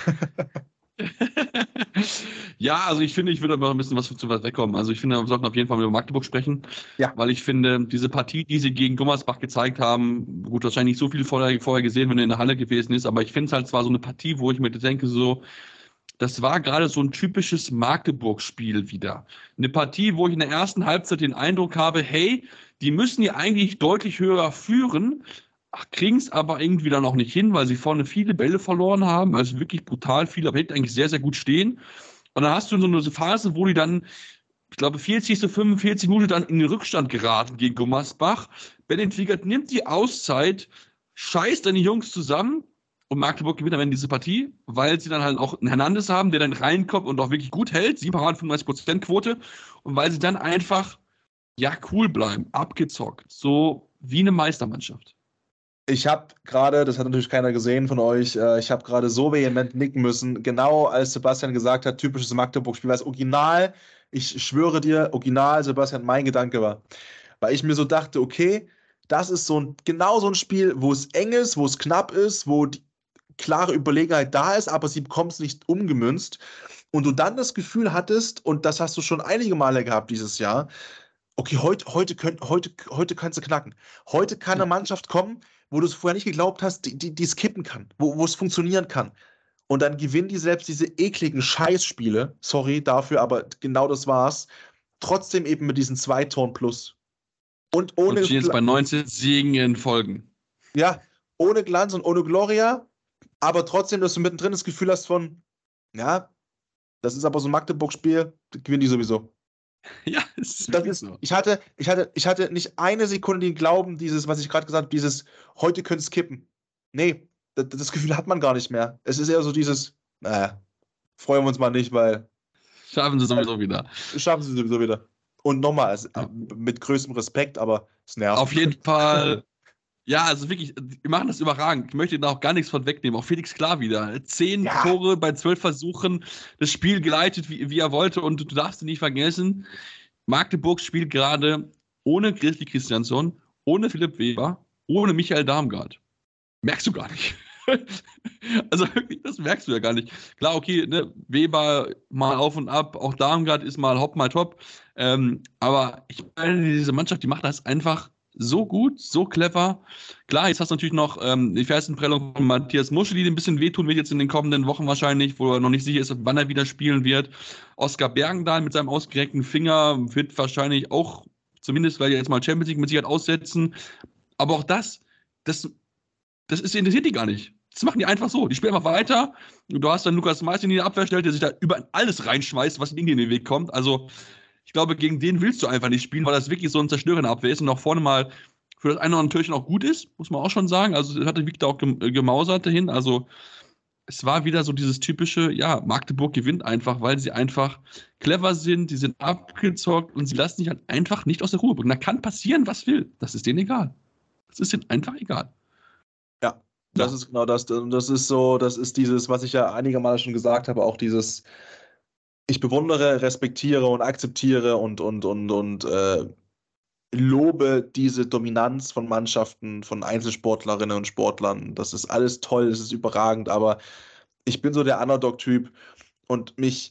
Ja, also ich finde, ich würde aber ein bisschen was zu weit wegkommen. Also ich finde, wir sollten auf jeden Fall über Magdeburg sprechen, ja. Weil ich finde, diese Partie, die sie gegen Gummersbach gezeigt haben, gut, wahrscheinlich nicht so viel vorher gesehen, wenn er in der Halle gewesen ist, aber ich finde es halt zwar so eine Partie, wo ich mir denke, so, das war gerade so ein typisches Magdeburg-Spiel wieder. Eine Partie, wo ich in der ersten Halbzeit den Eindruck habe, hey, die müssen ja eigentlich deutlich höher führen, kriegen es aber irgendwie dann auch nicht hin, weil sie vorne viele Bälle verloren haben, also wirklich brutal viele, aber hinten eigentlich sehr, sehr gut stehen. Und dann hast du so eine Phase, wo die dann, ich glaube, 40., 45 Minuten dann in den Rückstand geraten gegen Gummersbach. Bennett Wiegert nimmt die Auszeit, scheißt dann die Jungs zusammen und Magdeburg gewinnt am Ende diese Partie, weil sie dann halt auch einen Hernandez haben, der dann reinkommt und auch wirklich gut hält, 35% Quote und weil sie dann einfach, ja, cool bleiben, abgezockt, so wie eine Meistermannschaft. Ich habe gerade, das hat natürlich keiner gesehen von euch, ich habe gerade so vehement nicken müssen, genau als Sebastian gesagt hat, typisches Magdeburg-Spiel, weil es original, ich schwöre dir, original, Sebastian, mein Gedanke war. Weil ich mir so dachte, okay, das ist genau so ein Spiel, wo es eng ist, wo es knapp ist, wo die klare Überlegenheit da ist, aber sie bekommt es nicht umgemünzt. Und du dann das Gefühl hattest, und das hast du schon einige Male gehabt dieses Jahr, okay, heute kannst du knacken. Heute kann eine Mannschaft kommen, wo du es vorher nicht geglaubt hast, die es kippen kann, wo es funktionieren kann. Und dann gewinnen die selbst diese ekligen Scheißspiele, sorry dafür, aber genau das war's, trotzdem eben mit diesen 2 Toren plus. Und ohne Und jetzt bei 19 Siegen in Folgen. Ja, ohne Glanz und ohne Gloria, aber trotzdem, dass du mittendrin das Gefühl hast von, ja, das ist aber so ein Magdeburg-Spiel, das gewinnen die sowieso. Ja, das ist so. Ich hatte nicht eine Sekunde den Glauben, was ich gerade gesagt habe, dieses, heute könnte es kippen. Nee, das Gefühl hat man gar nicht mehr. Es ist eher so dieses, freuen wir uns mal nicht, weil schaffen sie sowieso wieder. Schaffen sie sowieso wieder. Und nochmal, mit größtem Respekt, aber es nervt. Auf jeden Fall. Ja, also wirklich, wir machen das überragend. Ich möchte da auch gar nichts von wegnehmen. Auch Felix Klar wieder. 10 Tore bei 12 Versuchen, das Spiel geleitet, wie er wollte. Und du darfst nicht vergessen, Magdeburg spielt gerade ohne Grizzly Christiansson, ohne Philipp Weber, ohne Michael Darmgard. Merkst du gar nicht. Also wirklich, das merkst du ja gar nicht. Klar, okay, ne, Weber mal auf und ab, auch Darmgard ist mal hopp, mal top. Aber ich meine, diese Mannschaft, die macht das einfach so gut, so clever. Klar, jetzt hast du natürlich noch die Fersenprellung von Matthias Muschel, die ein bisschen wehtun wird jetzt in den kommenden Wochen wahrscheinlich, wo er noch nicht sicher ist, wann er wieder spielen wird. Oskar Bergendahl mit seinem ausgereckten Finger wird wahrscheinlich auch, zumindest weil er jetzt mal Champions League mit Sicherheit aussetzen. Aber auch das interessiert die gar nicht. Das machen die einfach so. Die spielen einfach weiter. Du hast dann Lukas Meissner in die Abwehr stellt, der sich da über alles reinschmeißt, was ihm in den Weg kommt. Also ich glaube, gegen den willst du einfach nicht spielen, weil das wirklich so ein Zerstörer in der Abwehr ist und auch vorne mal für das eine oder andere Türchen auch gut ist, muss man auch schon sagen. Also das hatte Victor auch gemausert dahin. Also es war wieder so dieses typische, ja, Magdeburg gewinnt einfach, weil sie einfach clever sind, die sind abgezockt und sie lassen sich halt einfach nicht aus der Ruhe bringen. Da kann passieren, was will. Das ist denen egal. Das ist denen einfach egal. Ja, das ist genau das. Das ist dieses, was ich ja einige Male schon gesagt habe, auch dieses, ich bewundere, respektiere und akzeptiere und lobe diese Dominanz von Mannschaften, von Einzelsportlerinnen und Sportlern. Das ist alles toll, das ist überragend, aber ich bin so der Underdog-Typ und mich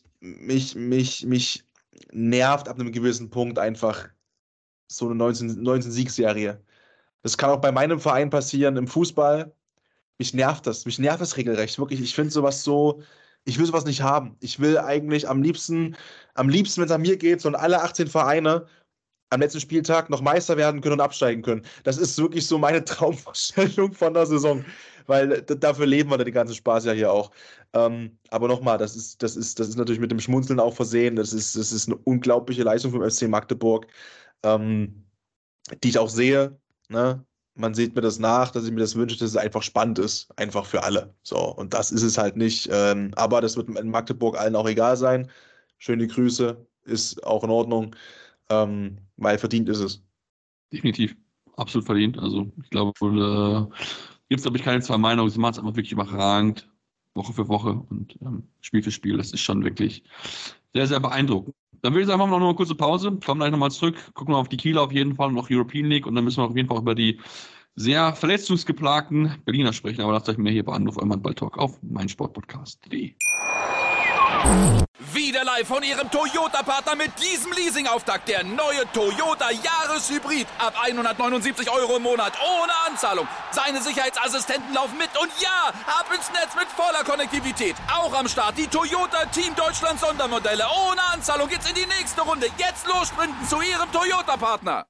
nervt ab einem gewissen Punkt einfach so eine 19-Sieg-Serie. Das kann auch bei meinem Verein passieren, im Fußball. Mich nervt das regelrecht, wirklich. Ich finde sowas so, ich will sowas nicht haben. Ich will eigentlich am liebsten, wenn es an mir geht, sollen alle 18 Vereine am letzten Spieltag noch Meister werden können und absteigen können. Das ist wirklich so meine Traumvorstellung von der Saison, weil dafür leben wir den ganzen Spaß ja hier auch. Aber nochmal, das ist natürlich mit dem Schmunzeln auch versehen. Das ist eine unglaubliche Leistung vom FC Magdeburg, die ich auch sehe. Ne? Man sieht mir das nach, dass ich mir das wünsche, dass es einfach spannend ist, einfach für alle. So, und das ist es halt nicht. Aber das wird in Magdeburg allen auch egal sein. Schöne Grüße, ist auch in Ordnung, weil verdient ist es. Definitiv, absolut verdient. Also ich glaube, gibt es, glaube ich, keine zwei Meinungen. Sie machen es einfach wirklich überragend, Woche für Woche und Spiel für Spiel. Das ist schon wirklich sehr, sehr beeindruckend. Dann würde ich sagen, machen wir noch eine kurze Pause, kommen gleich nochmal zurück, gucken wir auf die Kieler auf jeden Fall und noch European League und dann müssen wir auf jeden Fall über die sehr verletzungsgeplagten Berliner sprechen, aber lasst euch mehr hier bei Anruf eurem Handball-Talk auf meinsportpodcast.de. Wieder live von Ihrem Toyota-Partner mit diesem Leasing-Auftakt. Der neue Toyota Jahreshybrid. Ab 179 € im Monat. Ohne Anzahlung. Seine Sicherheitsassistenten laufen mit. Und ja, ab ins Netz mit voller Konnektivität. Auch am Start die Toyota Team Deutschland Sondermodelle. Ohne Anzahlung geht's in die nächste Runde. Jetzt los sprinten zu Ihrem Toyota-Partner.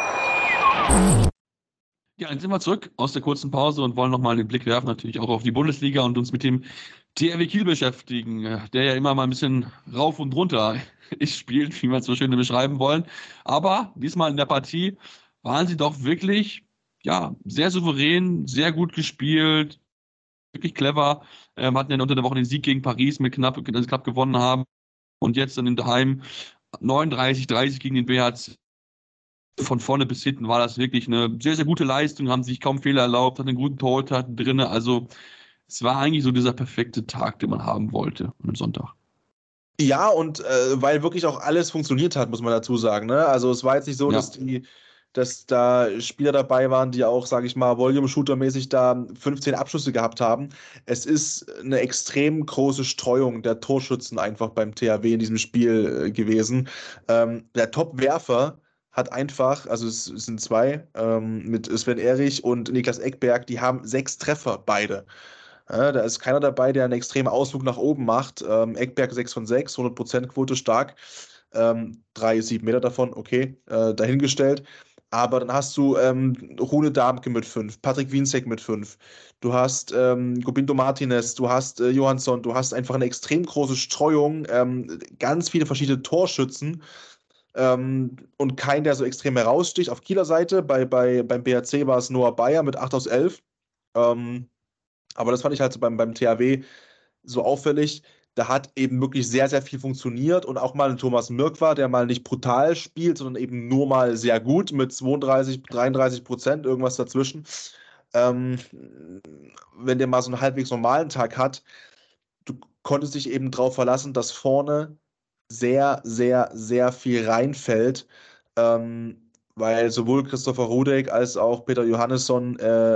Ja, dann sind wir zurück aus der kurzen Pause und wollen nochmal den Blick werfen, natürlich auch auf die Bundesliga und uns mit dem THW Kiel beschäftigen, der ja immer mal ein bisschen rauf und runter spielt, wie wir es so schön beschreiben wollen. Aber diesmal in der Partie waren sie doch wirklich, ja, sehr souverän, sehr gut gespielt, wirklich clever. Hatten ja unter der Woche den Sieg gegen Paris mit knapp gewonnen haben und jetzt dann in daheim 39-30 gegen den BHC. Von vorne bis hinten war das wirklich eine sehr, sehr gute Leistung, haben sich kaum Fehler erlaubt, hatten einen guten Torhüter drin. Also es war eigentlich so dieser perfekte Tag, den man haben wollte am Sonntag. Ja, und weil wirklich auch alles funktioniert hat, muss man dazu sagen. Ne? Also es war jetzt nicht so, dass die dass da Spieler dabei waren, die auch, sage ich mal, Volume-Shooter-mäßig da 15 Abschlüsse gehabt haben. Es ist eine extrem große Streuung der Torschützen einfach beim THW in diesem Spiel gewesen. Der Top-Werfer hat einfach, also es sind zwei, mit Sven Erich und Niklas Ekberg, die haben 6 Treffer, beide. Ja, da ist keiner dabei, der einen extremen Ausflug nach oben macht. Ekberg 6 von 6, 100% Quote stark. 7 Meter davon, okay, dahingestellt. Aber dann hast du Rune Darmke mit 5, Patrick Wienzek mit 5. Du hast Gobindo Martinez, du hast Johansson, du hast einfach eine extrem große Streuung, ganz viele verschiedene Torschützen und kein, der so extrem heraussticht. Auf Kieler Seite, beim BRC war es Noah Bayer mit 8 aus 11. Aber das fand ich halt so beim THW so auffällig. Da hat eben wirklich sehr, sehr viel funktioniert und auch mal ein Thomas Mirkwa, der mal nicht brutal spielt, sondern eben nur mal sehr gut mit 32, 33%, irgendwas dazwischen. Wenn der mal so einen halbwegs normalen Tag hat, du konntest dich eben darauf verlassen, dass vorne sehr, sehr, sehr viel reinfällt, weil sowohl Christopher Rudek als auch Peter Johannesson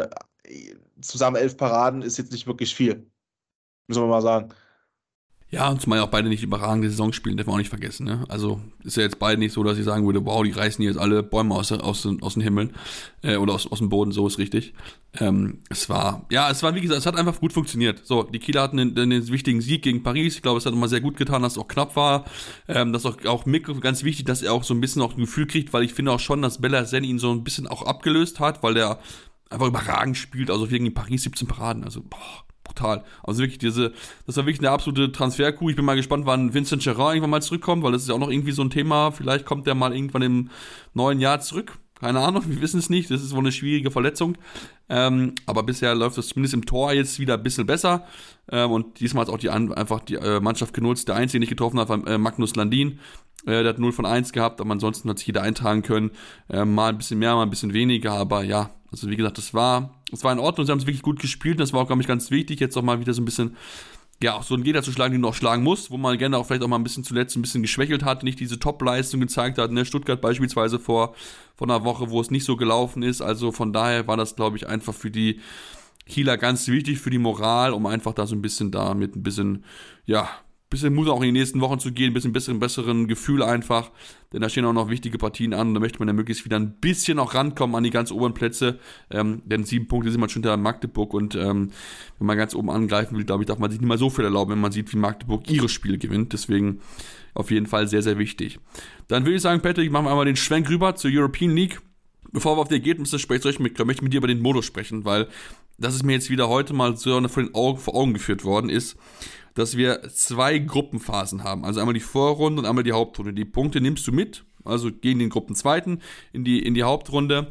zusammen 11 Paraden ist jetzt nicht wirklich viel, müssen wir mal sagen. Ja, und zumal auch beide nicht überragende Saison spielen, darf man auch nicht vergessen. Ne? Also ist ja jetzt beide nicht so, dass ich sagen würde, wow, die reißen hier jetzt alle Bäume aus den Himmeln oder aus dem Boden, so ist richtig. Es war, wie gesagt, es hat einfach gut funktioniert. So, die Kieler hatten den wichtigen Sieg gegen Paris. Ich glaube, es hat immer sehr gut getan, dass es auch knapp war. Das ist auch Mick ganz wichtig, dass er auch so ein bisschen auch ein Gefühl kriegt, weil ich finde auch schon, dass Bella Sen ihn so ein bisschen auch abgelöst hat, weil der einfach überragend spielt. Also gegen Paris 17 Paraden, also brutal. Also wirklich das war wirklich eine absolute Transfer-Coup. Ich bin mal gespannt, wann Vincent Gerard irgendwann mal zurückkommt, weil das ist ja auch noch irgendwie so ein Thema. Vielleicht kommt der mal irgendwann im neuen Jahr zurück. Keine Ahnung, wir wissen es nicht. Das ist wohl eine schwierige Verletzung. Aber bisher läuft es zumindest im Tor jetzt wieder ein bisschen besser. Und diesmal hat auch die Mannschaft genutzt. Der Einzige, den ich getroffen habe, war Magnus Landin. Der hat 0 von 1 gehabt, aber ansonsten hat sich jeder eintragen können. Mal ein bisschen mehr, mal ein bisschen weniger. Aber ja, also wie gesagt, das war in Ordnung. Sie haben es wirklich gut gespielt. Das war auch, glaube ich, ganz wichtig, jetzt auch mal wieder so ein bisschen, ja, auch so einen Gegner zu schlagen, den du auch schlagen musst, wo man gerne auch vielleicht auch mal ein bisschen zuletzt ein bisschen geschwächelt hat, nicht diese Top-Leistung gezeigt hat. Ne? Stuttgart beispielsweise vor einer Woche, wo es nicht so gelaufen ist. Also von daher war das, glaube ich, einfach für die Kieler ganz wichtig, für die Moral, um einfach da so ein bisschen damit ein bisschen, ja, bisschen Mut auch in die nächsten Wochen zu gehen, ein bisschen besseren Gefühl einfach, denn da stehen auch noch wichtige Partien an und da möchte man ja möglichst wieder ein bisschen auch rankommen an die ganz oberen Plätze, denn 7 Punkte sind man schon hinter Magdeburg und wenn man ganz oben angreifen will, glaube ich, darf man sich nicht mal so viel erlauben, wenn man sieht, wie Magdeburg ihre Spiele gewinnt, deswegen auf jeden Fall sehr, sehr wichtig. Dann würde ich sagen, Patrick, machen wir einmal den Schwenk rüber zur European League. Bevor wir auf die Ergebnisse sprechen, möchte ich mit dir über den Modus sprechen, weil das ist mir jetzt wieder heute mal so vor Augen geführt worden ist, dass wir 2 Gruppenphasen haben. Also einmal die Vorrunde und einmal die Hauptrunde. Die Punkte nimmst du mit, also gegen den Gruppenzweiten in die Hauptrunde.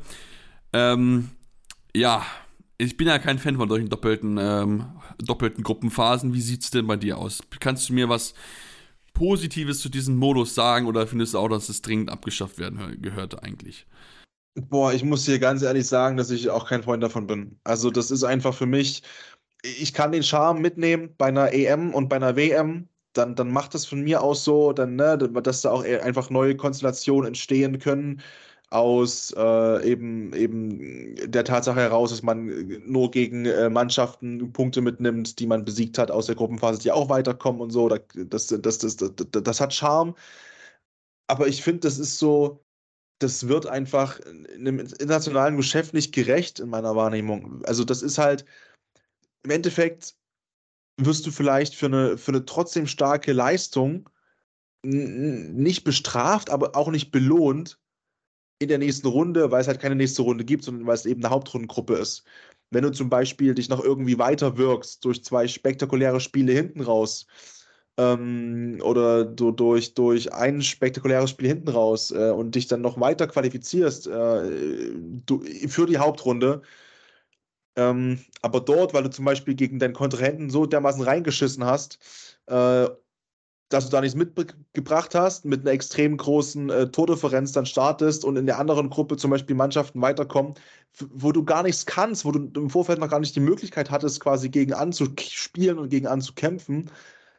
Ja, ich bin ja kein Fan von solchen doppelten Gruppenphasen. Wie sieht es denn bei dir aus? Kannst du mir was Positives zu diesem Modus sagen oder findest du auch, dass es dringend abgeschafft werden gehörte eigentlich? Boah, ich muss dir ganz ehrlich sagen, dass ich auch kein Freund davon bin. Also das ist einfach für mich, ich kann den Charme mitnehmen bei einer EM und bei einer WM, dann macht das von mir aus so, dann, ne, dass da auch einfach neue Konstellationen entstehen können aus eben der Tatsache heraus, dass man nur gegen Mannschaften Punkte mitnimmt, die man besiegt hat aus der Gruppenphase, die auch weiterkommen und so. Das hat Charme. Aber ich finde, das ist so, das wird einfach einem internationalen Geschäft nicht gerecht in meiner Wahrnehmung. Also das ist halt, im Endeffekt wirst du vielleicht für eine trotzdem starke Leistung nicht bestraft, aber auch nicht belohnt in der nächsten Runde, weil es halt keine nächste Runde gibt, sondern weil es eben eine Hauptrundengruppe ist. Wenn du zum Beispiel dich noch irgendwie weiter wirkst durch 2 spektakuläre Spiele hinten raus, oder du durch ein spektakuläres Spiel hinten raus und dich dann noch weiter qualifizierst für die Hauptrunde, aber dort, weil du zum Beispiel gegen deinen Kontrahenten so dermaßen reingeschissen hast, dass du da nichts mitgebracht hast, mit einer extrem großen Tordifferenz dann startest und in der anderen Gruppe zum Beispiel Mannschaften weiterkommen, wo du gar nichts kannst, wo du im Vorfeld noch gar nicht die Möglichkeit hattest, quasi gegen anzuspielen und gegen anzukämpfen,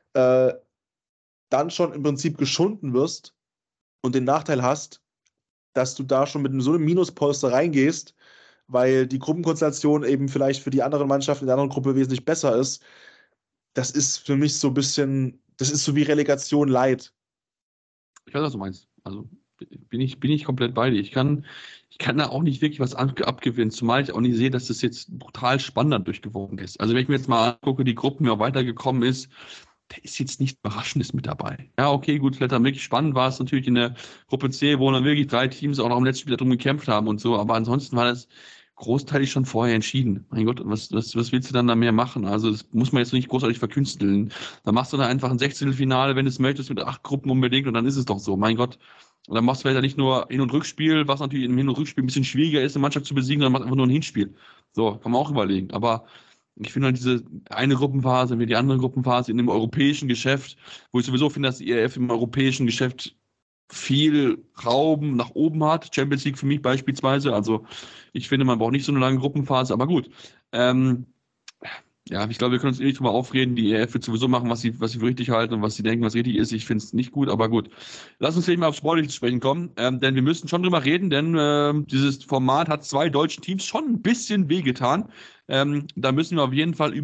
dann schon im Prinzip geschunden wirst und den Nachteil hast, dass du da schon mit so einem Minuspolster reingehst, weil die Gruppenkonstellation eben vielleicht für die anderen Mannschaften in der anderen Gruppe wesentlich besser ist. Das ist für mich so ein bisschen, das ist so wie Relegation light. Ich weiß, was du meinst. Also bin ich komplett bei dir. Ich kann da auch nicht wirklich was abgewinnen, zumal ich auch nicht sehe, dass das jetzt brutal spannend durchgewogen ist. Also wenn ich mir jetzt mal angucke, die Gruppen, wer weitergekommen ist, da ist jetzt nichts Überraschendes mit dabei. Ja, okay, gut, vielleicht dann wirklich spannend war es natürlich in der Gruppe C, wo dann wirklich 3 Teams auch noch im letzten Spiel darum gekämpft haben und so, aber ansonsten war das großteilig schon vorher entschieden. Mein Gott, was willst du dann da mehr machen? Also das muss man jetzt nicht großartig verkünsteln. Dann machst du da einfach ein Sechzehntelfinale, wenn du es möchtest, mit 8 Gruppen unbedingt und dann ist es doch so. Mein Gott. Und dann machst du vielleicht nicht nur Hin- und Rückspiel, was natürlich im Hin- und Rückspiel ein bisschen schwieriger ist, eine Mannschaft zu besiegen, sondern machst einfach nur ein Hinspiel. So, kann man auch überlegen. Aber ich finde halt diese eine Gruppenphase, wie die andere Gruppenphase in dem europäischen Geschäft, wo ich sowieso finde, dass die ERF im europäischen Geschäft viel Raum nach oben hat. Champions League für mich beispielsweise. Also ich finde, man braucht nicht so eine lange Gruppenphase, aber gut. Ja, ich glaube, wir können uns eh nicht drüber aufreden. Die ERF wird sowieso machen, was sie für richtig halten und was sie denken, was richtig ist. Ich finde es nicht gut, aber gut. Lass uns gleich mal aufs Sportliche zu sprechen kommen, denn wir müssen schon drüber reden, denn dieses Format hat 2 deutschen Teams schon ein bisschen wehgetan. Da müssen wir auf jeden Fall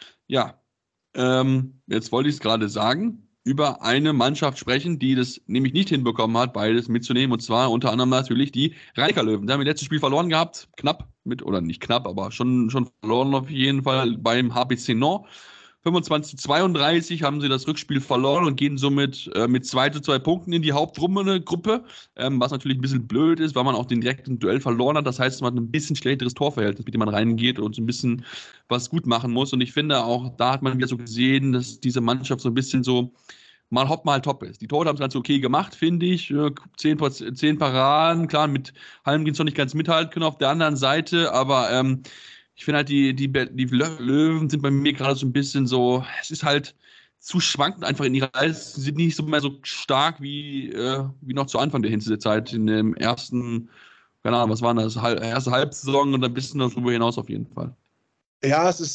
jetzt wollte ich es gerade sagen, über eine Mannschaft sprechen, die das nämlich nicht hinbekommen hat, beides mitzunehmen, und zwar unter anderem natürlich die Rhein-Neckar-Löwen. Die haben das letzte Spiel verloren gehabt, knapp oder nicht knapp, aber schon verloren auf jeden Fall beim HBC Nord. 25:32 haben sie das Rückspiel verloren und gehen somit mit 2:2 Punkten in die Hauptrunde-Gruppe, was natürlich ein bisschen blöd ist, weil man auch den direkten Duell verloren hat. Das heißt, man hat ein bisschen schlechteres Torverhältnis, mit dem man reingeht und so ein bisschen was gut machen muss. Und ich finde auch, da hat man wieder so gesehen, dass diese Mannschaft so ein bisschen so mal hopp, mal top ist. Die Torhüter haben es ganz okay gemacht, finde ich. 10 Paraden, klar, mit Halmgren noch nicht ganz mithalten können auf der anderen Seite, aber ich finde halt, die Löwen sind bei mir gerade so ein bisschen so, es ist halt zu schwankend einfach in ihrer Leistung. Sie sind nicht so mehr so stark wie noch zu Anfang der Hinzeit in dem ersten, keine Ahnung, was war das, erste Halbsaison und ein bisschen darüber hinaus auf jeden Fall. Ja, es ist,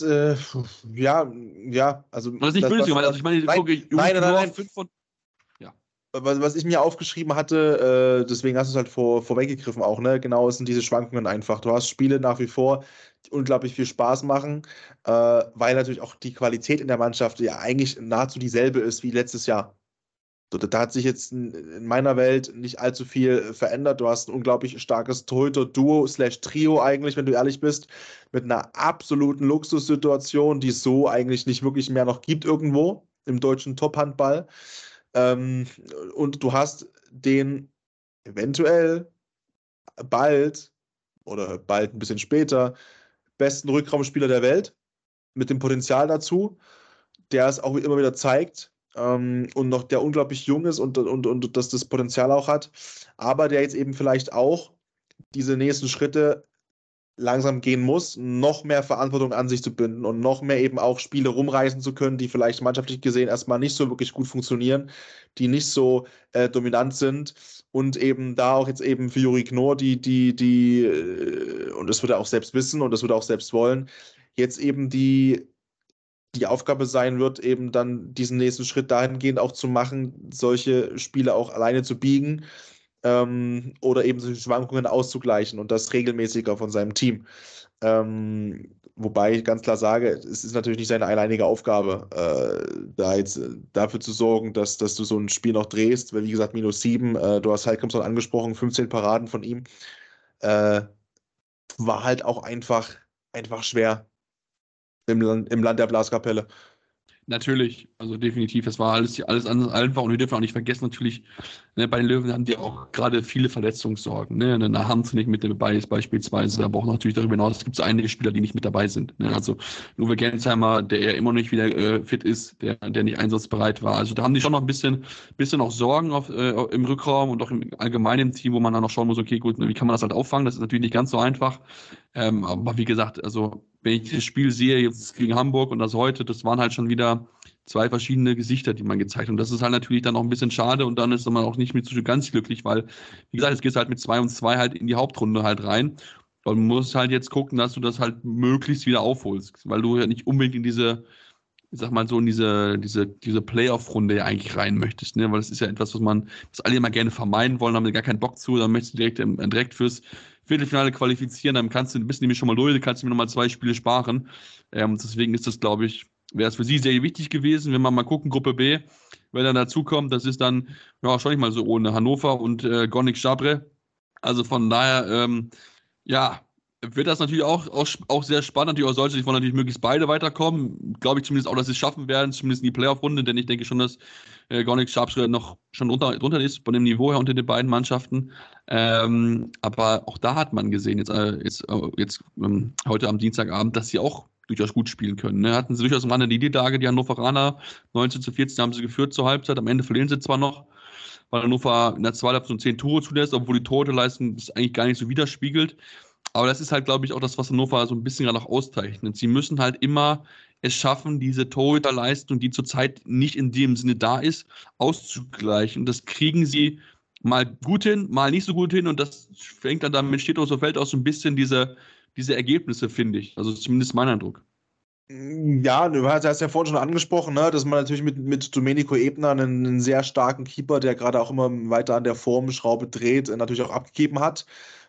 also. Das ist nicht böse gemeint, also ich meine, nein. 5 von. Was ich mir aufgeschrieben hatte, deswegen hast du es halt vorweggegriffen auch, ne? Genau, es sind diese Schwankungen einfach. Du hast Spiele nach wie vor, die unglaublich viel Spaß machen, weil natürlich auch die Qualität in der Mannschaft ja eigentlich nahezu dieselbe ist wie letztes Jahr. So, da hat sich jetzt in meiner Welt nicht allzu viel verändert. Du hast ein unglaublich starkes Torhüter-Duo/Trio eigentlich, wenn du ehrlich bist, mit einer absoluten Luxussituation, die es so eigentlich nicht wirklich mehr noch gibt irgendwo im deutschen Top-Handball. Und du hast den eventuell bald oder bald ein bisschen später besten Rückraumspieler der Welt mit dem Potenzial dazu, der es auch immer wieder zeigt, und noch der unglaublich jung ist und das Potenzial auch hat, aber der jetzt eben vielleicht auch diese nächsten Schritte langsam gehen muss, noch mehr Verantwortung an sich zu binden und noch mehr eben auch Spiele rumreißen zu können, die vielleicht mannschaftlich gesehen erstmal nicht so wirklich gut funktionieren, die nicht so dominant sind, und eben da auch jetzt eben für Juri Knorr, und das wird er auch selbst wissen und das wird er auch selbst wollen, jetzt eben die Aufgabe sein wird, eben dann diesen nächsten Schritt dahingehend auch zu machen, solche Spiele auch alleine zu biegen, oder eben solche Schwankungen auszugleichen und das regelmäßiger von seinem Team. Wobei ich ganz klar sage, es ist natürlich nicht seine alleinige Aufgabe, da jetzt dafür zu sorgen, dass du so ein Spiel noch drehst, weil wie gesagt, -7, du hast Heilkamson angesprochen, 15 Paraden von ihm, war halt auch einfach schwer im Land der Blaskapelle. Natürlich, also definitiv, das war alles anders einfach, und wir dürfen auch nicht vergessen, natürlich, ne, bei den Löwen haben die auch gerade viele Verletzungssorgen, ne, eine Hand nicht mit dabei ist beispielsweise, aber auch natürlich darüber hinaus gibt es einige Spieler, die nicht mit dabei sind, ne, also Uwe Gensheimer, der ja immer noch nicht wieder fit ist, der nicht einsatzbereit war, also da haben die schon noch ein bisschen auch Sorgen im Rückraum und auch im allgemeinen Team, wo man dann noch schauen muss, okay, gut, wie kann man das halt auffangen, das ist natürlich nicht ganz so einfach, aber wie gesagt, also wenn ich das Spiel sehe, jetzt gegen Hamburg und das heute, das waren halt schon wieder 2 verschiedene Gesichter, die man gezeigt hat. Und das ist halt natürlich dann auch ein bisschen schade, und dann ist man auch nicht mit so ganz glücklich, weil, wie gesagt, es geht halt mit 2-2 halt in die Hauptrunde halt rein. Und man muss halt jetzt gucken, dass du das halt möglichst wieder aufholst, weil du ja nicht unbedingt in diese ich sag mal so, in diese Playoff-Runde ja eigentlich rein möchtest, ne? Weil das ist ja etwas, was alle immer gerne vermeiden wollen, haben gar keinen Bock zu, dann möchtest du direkt fürs Viertelfinale qualifizieren, dann bist du nämlich schon mal durch, dann kannst du mir nochmal 2 Spiele sparen. Deswegen ist das, glaube ich, wäre es für sie sehr wichtig gewesen, wenn wir mal gucken, Gruppe B, wer dann dazukommt, das ist dann, ja, schau ich mal so ohne Hannover und Gornik Chabre. Also von daher, ja, wird das natürlich auch sehr spannend. Natürlich auch sollte, wollen natürlich möglichst beide weiterkommen. Glaube ich zumindest auch, dass sie es schaffen werden, zumindest in die Playoff-Runde, denn ich denke schon, dass Gornik Chabre noch schon drunter ist, von dem Niveau her unter den beiden Mannschaften. Aber auch da hat man gesehen, jetzt heute am Dienstagabend, dass sie auch durchaus gut spielen können. Ne? Hatten sie durchaus am Rande die Niederlage, die Hannoveraner, 19:14 haben sie geführt zur Halbzeit, am Ende verlieren sie zwar noch, weil Hannover in der zweiten Halbzeit 10 Tore zulässt, obwohl die Torleistung das eigentlich gar nicht so widerspiegelt. Aber das ist halt, glaube ich, auch das, was Hannover so ein bisschen gerade auch auszeichnet. Sie müssen halt immer es schaffen, diese Torhüterleistung, die zurzeit nicht in dem Sinne da ist, auszugleichen. Und das kriegen sie mal gut hin, mal nicht so gut hin. Und das fängt dann damit, steht aus so Feld aus so ein bisschen diese Ergebnisse, finde ich. Also zumindest mein Eindruck. Ja, du hast ja vorhin schon angesprochen, ne, dass man natürlich mit Domenico Ebner einen sehr starken Keeper, der gerade auch immer weiter an der Formschraube dreht, natürlich auch abgegeben hat.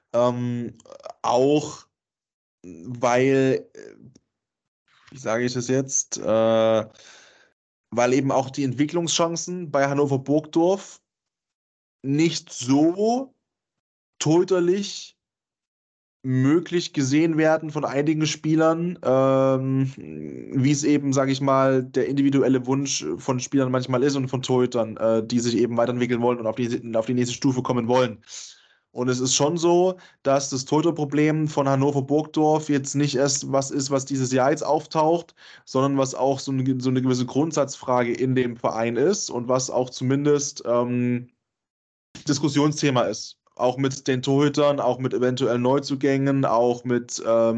Auch weil, wie sage ich das jetzt, weil eben auch die Entwicklungschancen bei Hannover Burgdorf nicht so torhüterlich möglich gesehen werden von einigen Spielern, wie es eben, sage ich mal, der individuelle Wunsch von Spielern manchmal ist und von Torhütern, die sich eben weiterentwickeln wollen und auf die nächste Stufe kommen wollen. Und es ist schon so, dass das Torhüterproblem von Hannover Burgdorf jetzt nicht erst was ist, was dieses Jahr jetzt auftaucht, sondern was auch so eine gewisse Grundsatzfrage in dem Verein ist und was auch zumindest Diskussionsthema ist. Auch mit den Torhütern, auch mit eventuellen Neuzugängen, auch mit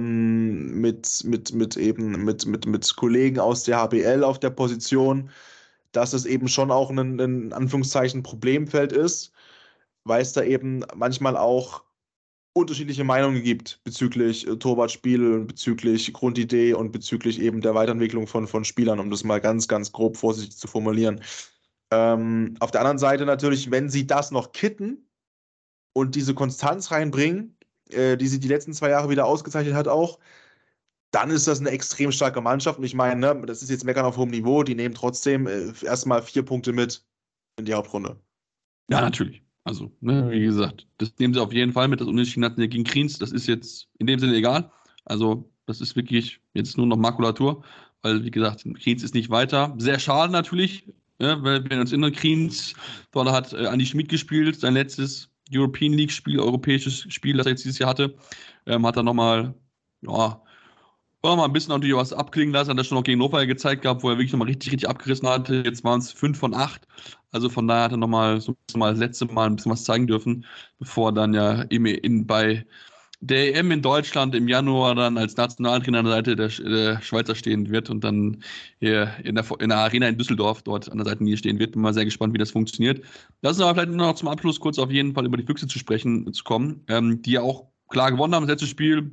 Kollegen aus der HBL auf der Position, dass es eben schon auch ein in Anführungszeichen Problemfeld ist, weil es da eben manchmal auch unterschiedliche Meinungen gibt bezüglich Torwartspiel, bezüglich Grundidee und bezüglich eben der Weiterentwicklung von Spielern, um das mal ganz, ganz grob vorsichtig zu formulieren. Auf der anderen Seite natürlich, wenn sie das noch kitten und diese Konstanz reinbringen, die sie die letzten 2 Jahre wieder ausgezeichnet hat auch, dann ist das eine extrem starke Mannschaft. Und ich meine, ne, das ist jetzt Meckern auf hohem Niveau, die nehmen trotzdem erstmal 4 Punkte mit in die Hauptrunde. Ja, natürlich. Also, ne, wie gesagt, das nehmen sie auf jeden Fall mit. Das Unentschieden hatten sie gegen Kriens, das ist jetzt in dem Sinne egal. Also, das ist wirklich jetzt nur noch Makulatur, weil, wie gesagt, Kriens ist nicht weiter. Sehr schade natürlich, ja, weil wir uns erinnern, Kriens, dort hat Andi Schmid gespielt, sein letztes European League-Spiel, europäisches Spiel, das er jetzt dieses Jahr hatte. Hat er nochmal, ja, ein bisschen natürlich was abklingen lassen, hat er schon noch gegen Hannover gezeigt gehabt, wo er wirklich nochmal richtig, richtig abgerissen hatte. Jetzt waren es 5 von 8. Also von daher hat er nochmal das letzte Mal ein bisschen was zeigen dürfen, bevor er dann ja bei der EM in Deutschland im Januar dann als Nationaltrainer an der Seite der Schweizer stehen wird und dann hier in der Arena in Düsseldorf dort an der Seitenlinie stehen wird. Bin mal sehr gespannt, wie das funktioniert. Lass uns aber vielleicht noch zum Abschluss kurz auf jeden Fall über die Füchse zu kommen, die ja auch klar gewonnen haben, das letzte Spiel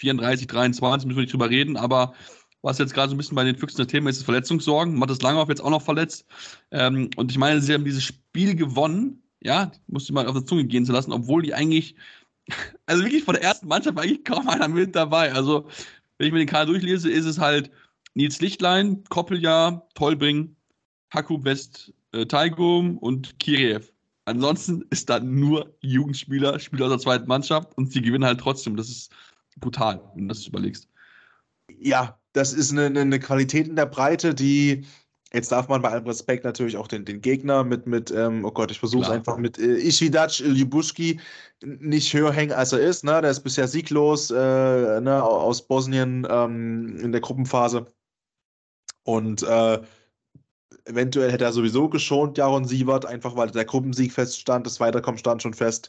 34-23, müssen wir nicht drüber reden, aber was jetzt gerade so ein bisschen bei den Füchsen das Thema ist, ist Verletzungssorgen. Mathis Langhoff jetzt auch noch verletzt. Und ich meine, sie haben dieses Spiel gewonnen, ja, musste ich mal auf der Zunge gehen zu lassen, obwohl die eigentlich, also wirklich von der ersten Mannschaft eigentlich kaum einer mit dabei. Also, wenn ich mir den Kader durchlese, ist es halt Nils Lichtlein, Koppeljahr, Tolbring, Haku West, Taigum und Kiriev. Ansonsten ist da nur Jugendspieler, Spieler aus der zweiten Mannschaft und sie gewinnen halt trotzdem. Das ist brutal, wenn du das überlegst. Ja, das ist eine Qualität in der Breite, die, jetzt darf man bei allem Respekt natürlich auch den Gegner mit oh Gott, ich versuche es einfach mit Ishvidac Ljubuski nicht höher hängen, als er ist. Ne? Der ist bisher sieglos ne, aus Bosnien in der Gruppenphase. Und eventuell hätte er sowieso geschont, Jaron Sievert, einfach weil der Gruppensieg feststand, das Weiterkommen stand schon fest.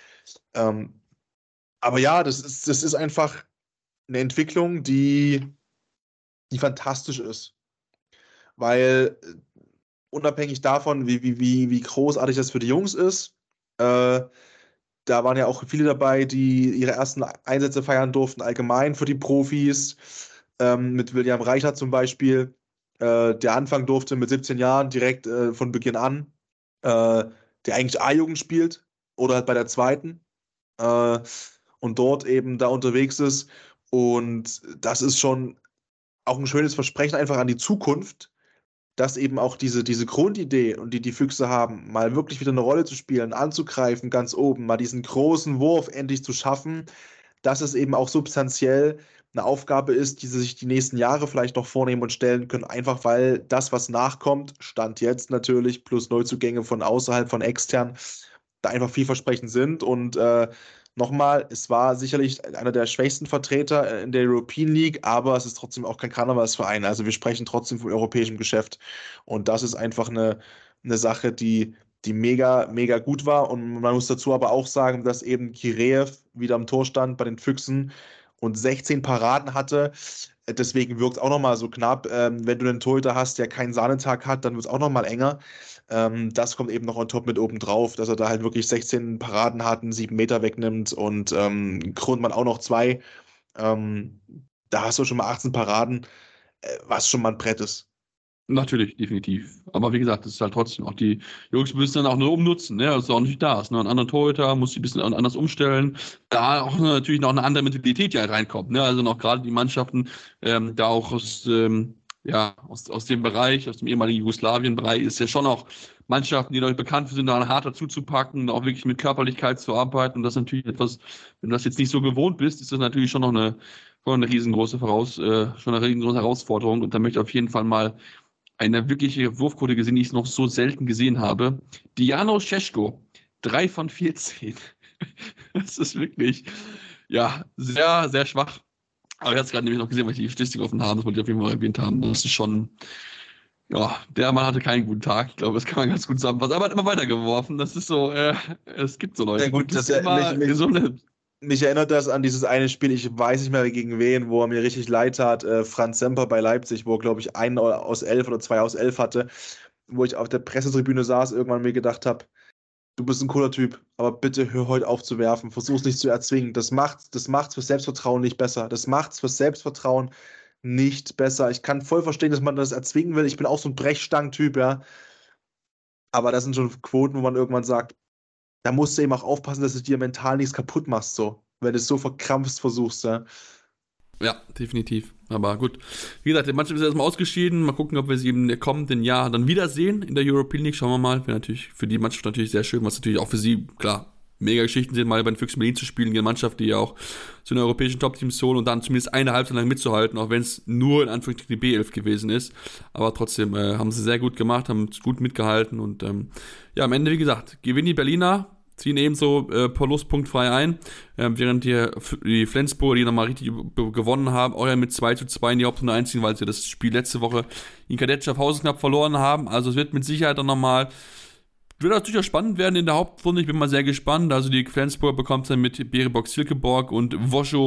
Aber ja, das ist einfach eine Entwicklung, die fantastisch ist. Weil unabhängig davon, wie großartig das für die Jungs ist, da waren ja auch viele dabei, die ihre ersten Einsätze feiern durften, allgemein für die Profis, mit William Reichert zum Beispiel, der anfangen durfte mit 17 Jahren direkt von Beginn an, der eigentlich A-Jugend spielt oder halt bei der zweiten und dort eben da unterwegs ist. Und das ist schon auch ein schönes Versprechen einfach an die Zukunft, dass eben auch diese Grundidee und die Füchse haben, mal wirklich wieder eine Rolle zu spielen, anzugreifen ganz oben, mal diesen großen Wurf endlich zu schaffen, dass es eben auch substanziell eine Aufgabe ist, die sie sich die nächsten Jahre vielleicht noch vornehmen und stellen können, einfach weil das, was nachkommt, Stand jetzt natürlich, plus Neuzugänge von außerhalb, von extern, da einfach vielversprechend sind. Und nochmal, es war sicherlich einer der schwächsten Vertreter in der European League, aber es ist trotzdem auch kein Karnevalsverein. Also wir sprechen trotzdem vom europäischen Geschäft. Und das ist einfach eine Sache, die mega, mega gut war. Und man muss dazu aber auch sagen, dass eben Kireev wieder am Tor stand bei den Füchsen und 16 Paraden hatte. Deswegen wirkt es auch nochmal so knapp. Wenn du einen Torhüter hast, der keinen Sahnetag hat, dann wird es auch nochmal enger. Das kommt eben noch on top mit oben drauf, dass er da halt wirklich 16 Paraden hat, 7 Meter wegnimmt und Grundmann auch noch 2. Da hast du schon mal 18 Paraden, was schon mal ein Brett ist. Natürlich, definitiv. Aber wie gesagt, das ist halt trotzdem auch die Jungs müssen dann auch nur umnutzen, ne? Also auch nicht da ist. Ne? Ein anderer Torhüter muss sich ein bisschen anders umstellen. Da auch natürlich noch eine andere Mentalität, die halt reinkommt. Ne? Also noch gerade die Mannschaften, da auch aus dem Bereich, aus dem ehemaligen Jugoslawien-Bereich, ist ja schon auch Mannschaften, die dadurch bekannt sind, da harter zuzupacken, auch wirklich mit Körperlichkeit zu arbeiten. Und das ist natürlich etwas, wenn du das jetzt nicht so gewohnt bist, ist das natürlich schon noch eine riesengroße Herausforderung. Und da möchte ich auf jeden Fall mal eine wirkliche Wurfquote gesehen, die ich noch so selten gesehen habe. Diano Šeško, 3 von 14. Das ist wirklich, ja, sehr, sehr schwach. Aber ich habe es gerade nämlich noch gesehen, weil ich die Statistik offen habe, das wollte ich auf jeden Fall erwähnt haben. Das ist schon, ja, der Mann hatte keinen guten Tag. Ich glaube, das kann man ganz gut zusammenfassen. Aber er hat immer weitergeworfen. Das ist so, es gibt so Leute. Ja, gut, das mich erinnert das an dieses eine Spiel, ich weiß nicht mehr gegen wen, wo er mir richtig leid tat, Franz Semper bei Leipzig, wo er, glaube ich, 1 aus 11 oder 2 aus 11 hatte, wo ich auf der Pressetribüne saß, irgendwann mir gedacht habe, du bist ein cooler Typ, aber bitte hör heute auf zu werfen, versuch's nicht zu erzwingen, das macht's fürs Selbstvertrauen nicht besser, Ich kann voll verstehen, dass man das erzwingen will, ich bin auch so ein Brechstangen-Typ, ja, aber das sind schon Quoten, wo man irgendwann sagt, da musst du eben auch aufpassen, dass du dir mental nichts kaputt machst, so. Wenn du es so verkrampft versuchst, ja. Ja, definitiv. Aber gut. Wie gesagt, die Mannschaft ist erstmal ausgeschieden. Mal gucken, ob wir sie im kommenden Jahr dann wiedersehen in der European League. Schauen wir mal. Wäre natürlich für die Mannschaft natürlich sehr schön, was natürlich auch für sie, klar, mega Geschichten sind, mal bei den Füchsen Berlin zu spielen, gegen eine Mannschaft, die ja auch zu den europäischen Top-Teams holen und dann zumindest eine Halbzeit lang mitzuhalten, auch wenn es nur in Anführungszeichen die B11 gewesen ist. Aber trotzdem haben sie sehr gut gemacht, haben gut mitgehalten und am Ende, wie gesagt, gewinnen die Berliner, ziehen ebenso verlustpunktfrei ein, während die Flensburger, die nochmal richtig gewonnen haben, auch ja mit 2:2 in die Hauptrunde einziehen, weil sie das Spiel letzte Woche in Kadett Schaffhausen knapp verloren haben. Also es wird mit Sicherheit dann nochmal, wird natürlich auch spannend werden in der Hauptrunde. Ich bin mal sehr gespannt. Also die Flensburger bekommt dann mit Beribok Silkeborg und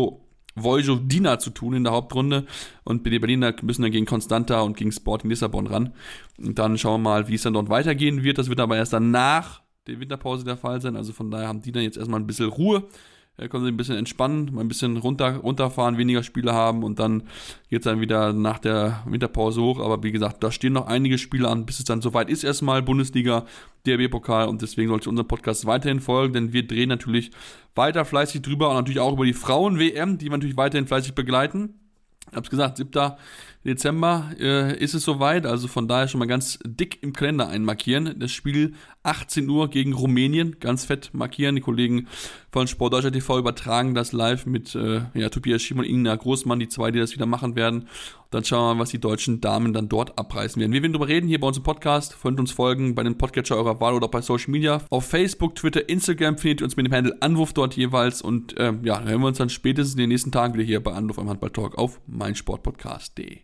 Vojvodina zu tun in der Hauptrunde und die Berliner müssen dann gegen Constanta und gegen Sporting Lissabon ran. Und dann schauen wir mal, wie es dann dort weitergehen wird. Das wird aber erst danach der Winterpause der Fall sein, also von daher haben die dann jetzt erstmal ein bisschen Ruhe, können sie ein bisschen entspannen, mal ein bisschen runterfahren, weniger Spiele haben und dann geht es dann wieder nach der Winterpause hoch, aber wie gesagt, da stehen noch einige Spiele an, bis es dann soweit ist erstmal, Bundesliga, DRB-Pokal und deswegen sollte unser Podcast weiterhin folgen, denn wir drehen natürlich weiter fleißig drüber und natürlich auch über die Frauen-WM, die wir natürlich weiterhin fleißig begleiten. Ich habe es gesagt, 7. Dezember ist es soweit, also von daher schon mal ganz dick im Kalender einmarkieren. Das Spiel 18 Uhr gegen Rumänien, ganz fett markieren. Die Kollegen von Sport Deutschland TV übertragen das live mit Tobias Schiem und Inga Großmann, die zwei, die das wieder machen werden. Dann schauen wir mal, was die deutschen Damen dann dort abreißen werden. Wir werden darüber reden hier bei uns im Podcast. Könnt uns folgen bei den Podcatcher eurer Wahl oder bei Social Media. Auf Facebook, Twitter, Instagram findet ihr uns mit dem Handle Anwurf dort jeweils. Und dann hören wir uns dann spätestens in den nächsten Tagen wieder hier bei Anwurf am Handball-Talk auf meinsportpodcast.de.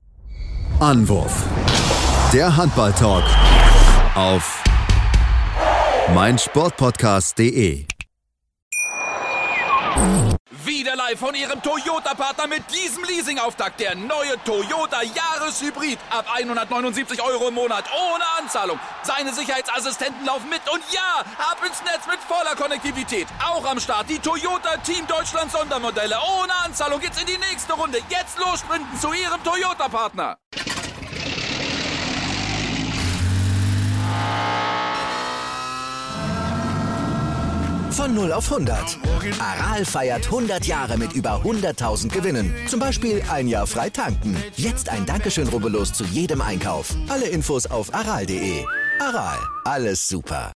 Anwurf. Der Handball-Talk auf meinsportpodcast.de. Wieder live von Ihrem Toyota-Partner mit diesem Leasing-Auftakt. Der neue Toyota Jahreshybrid. Ab 179 € im Monat. Ohne Anzahlung. Seine Sicherheitsassistenten laufen mit. Und ja, ab ins Netz mit voller Konnektivität. Auch am Start die Toyota Team Deutschland Sondermodelle. Ohne Anzahlung geht's in die nächste Runde. Jetzt los sprinten zu Ihrem Toyota-Partner. Von 0 auf 100. Aral feiert 100 Jahre mit über 100.000 Gewinnen. Zum Beispiel ein Jahr frei tanken. Jetzt ein Dankeschön, rubbellos zu jedem Einkauf. Alle Infos auf aral.de. Aral, alles super.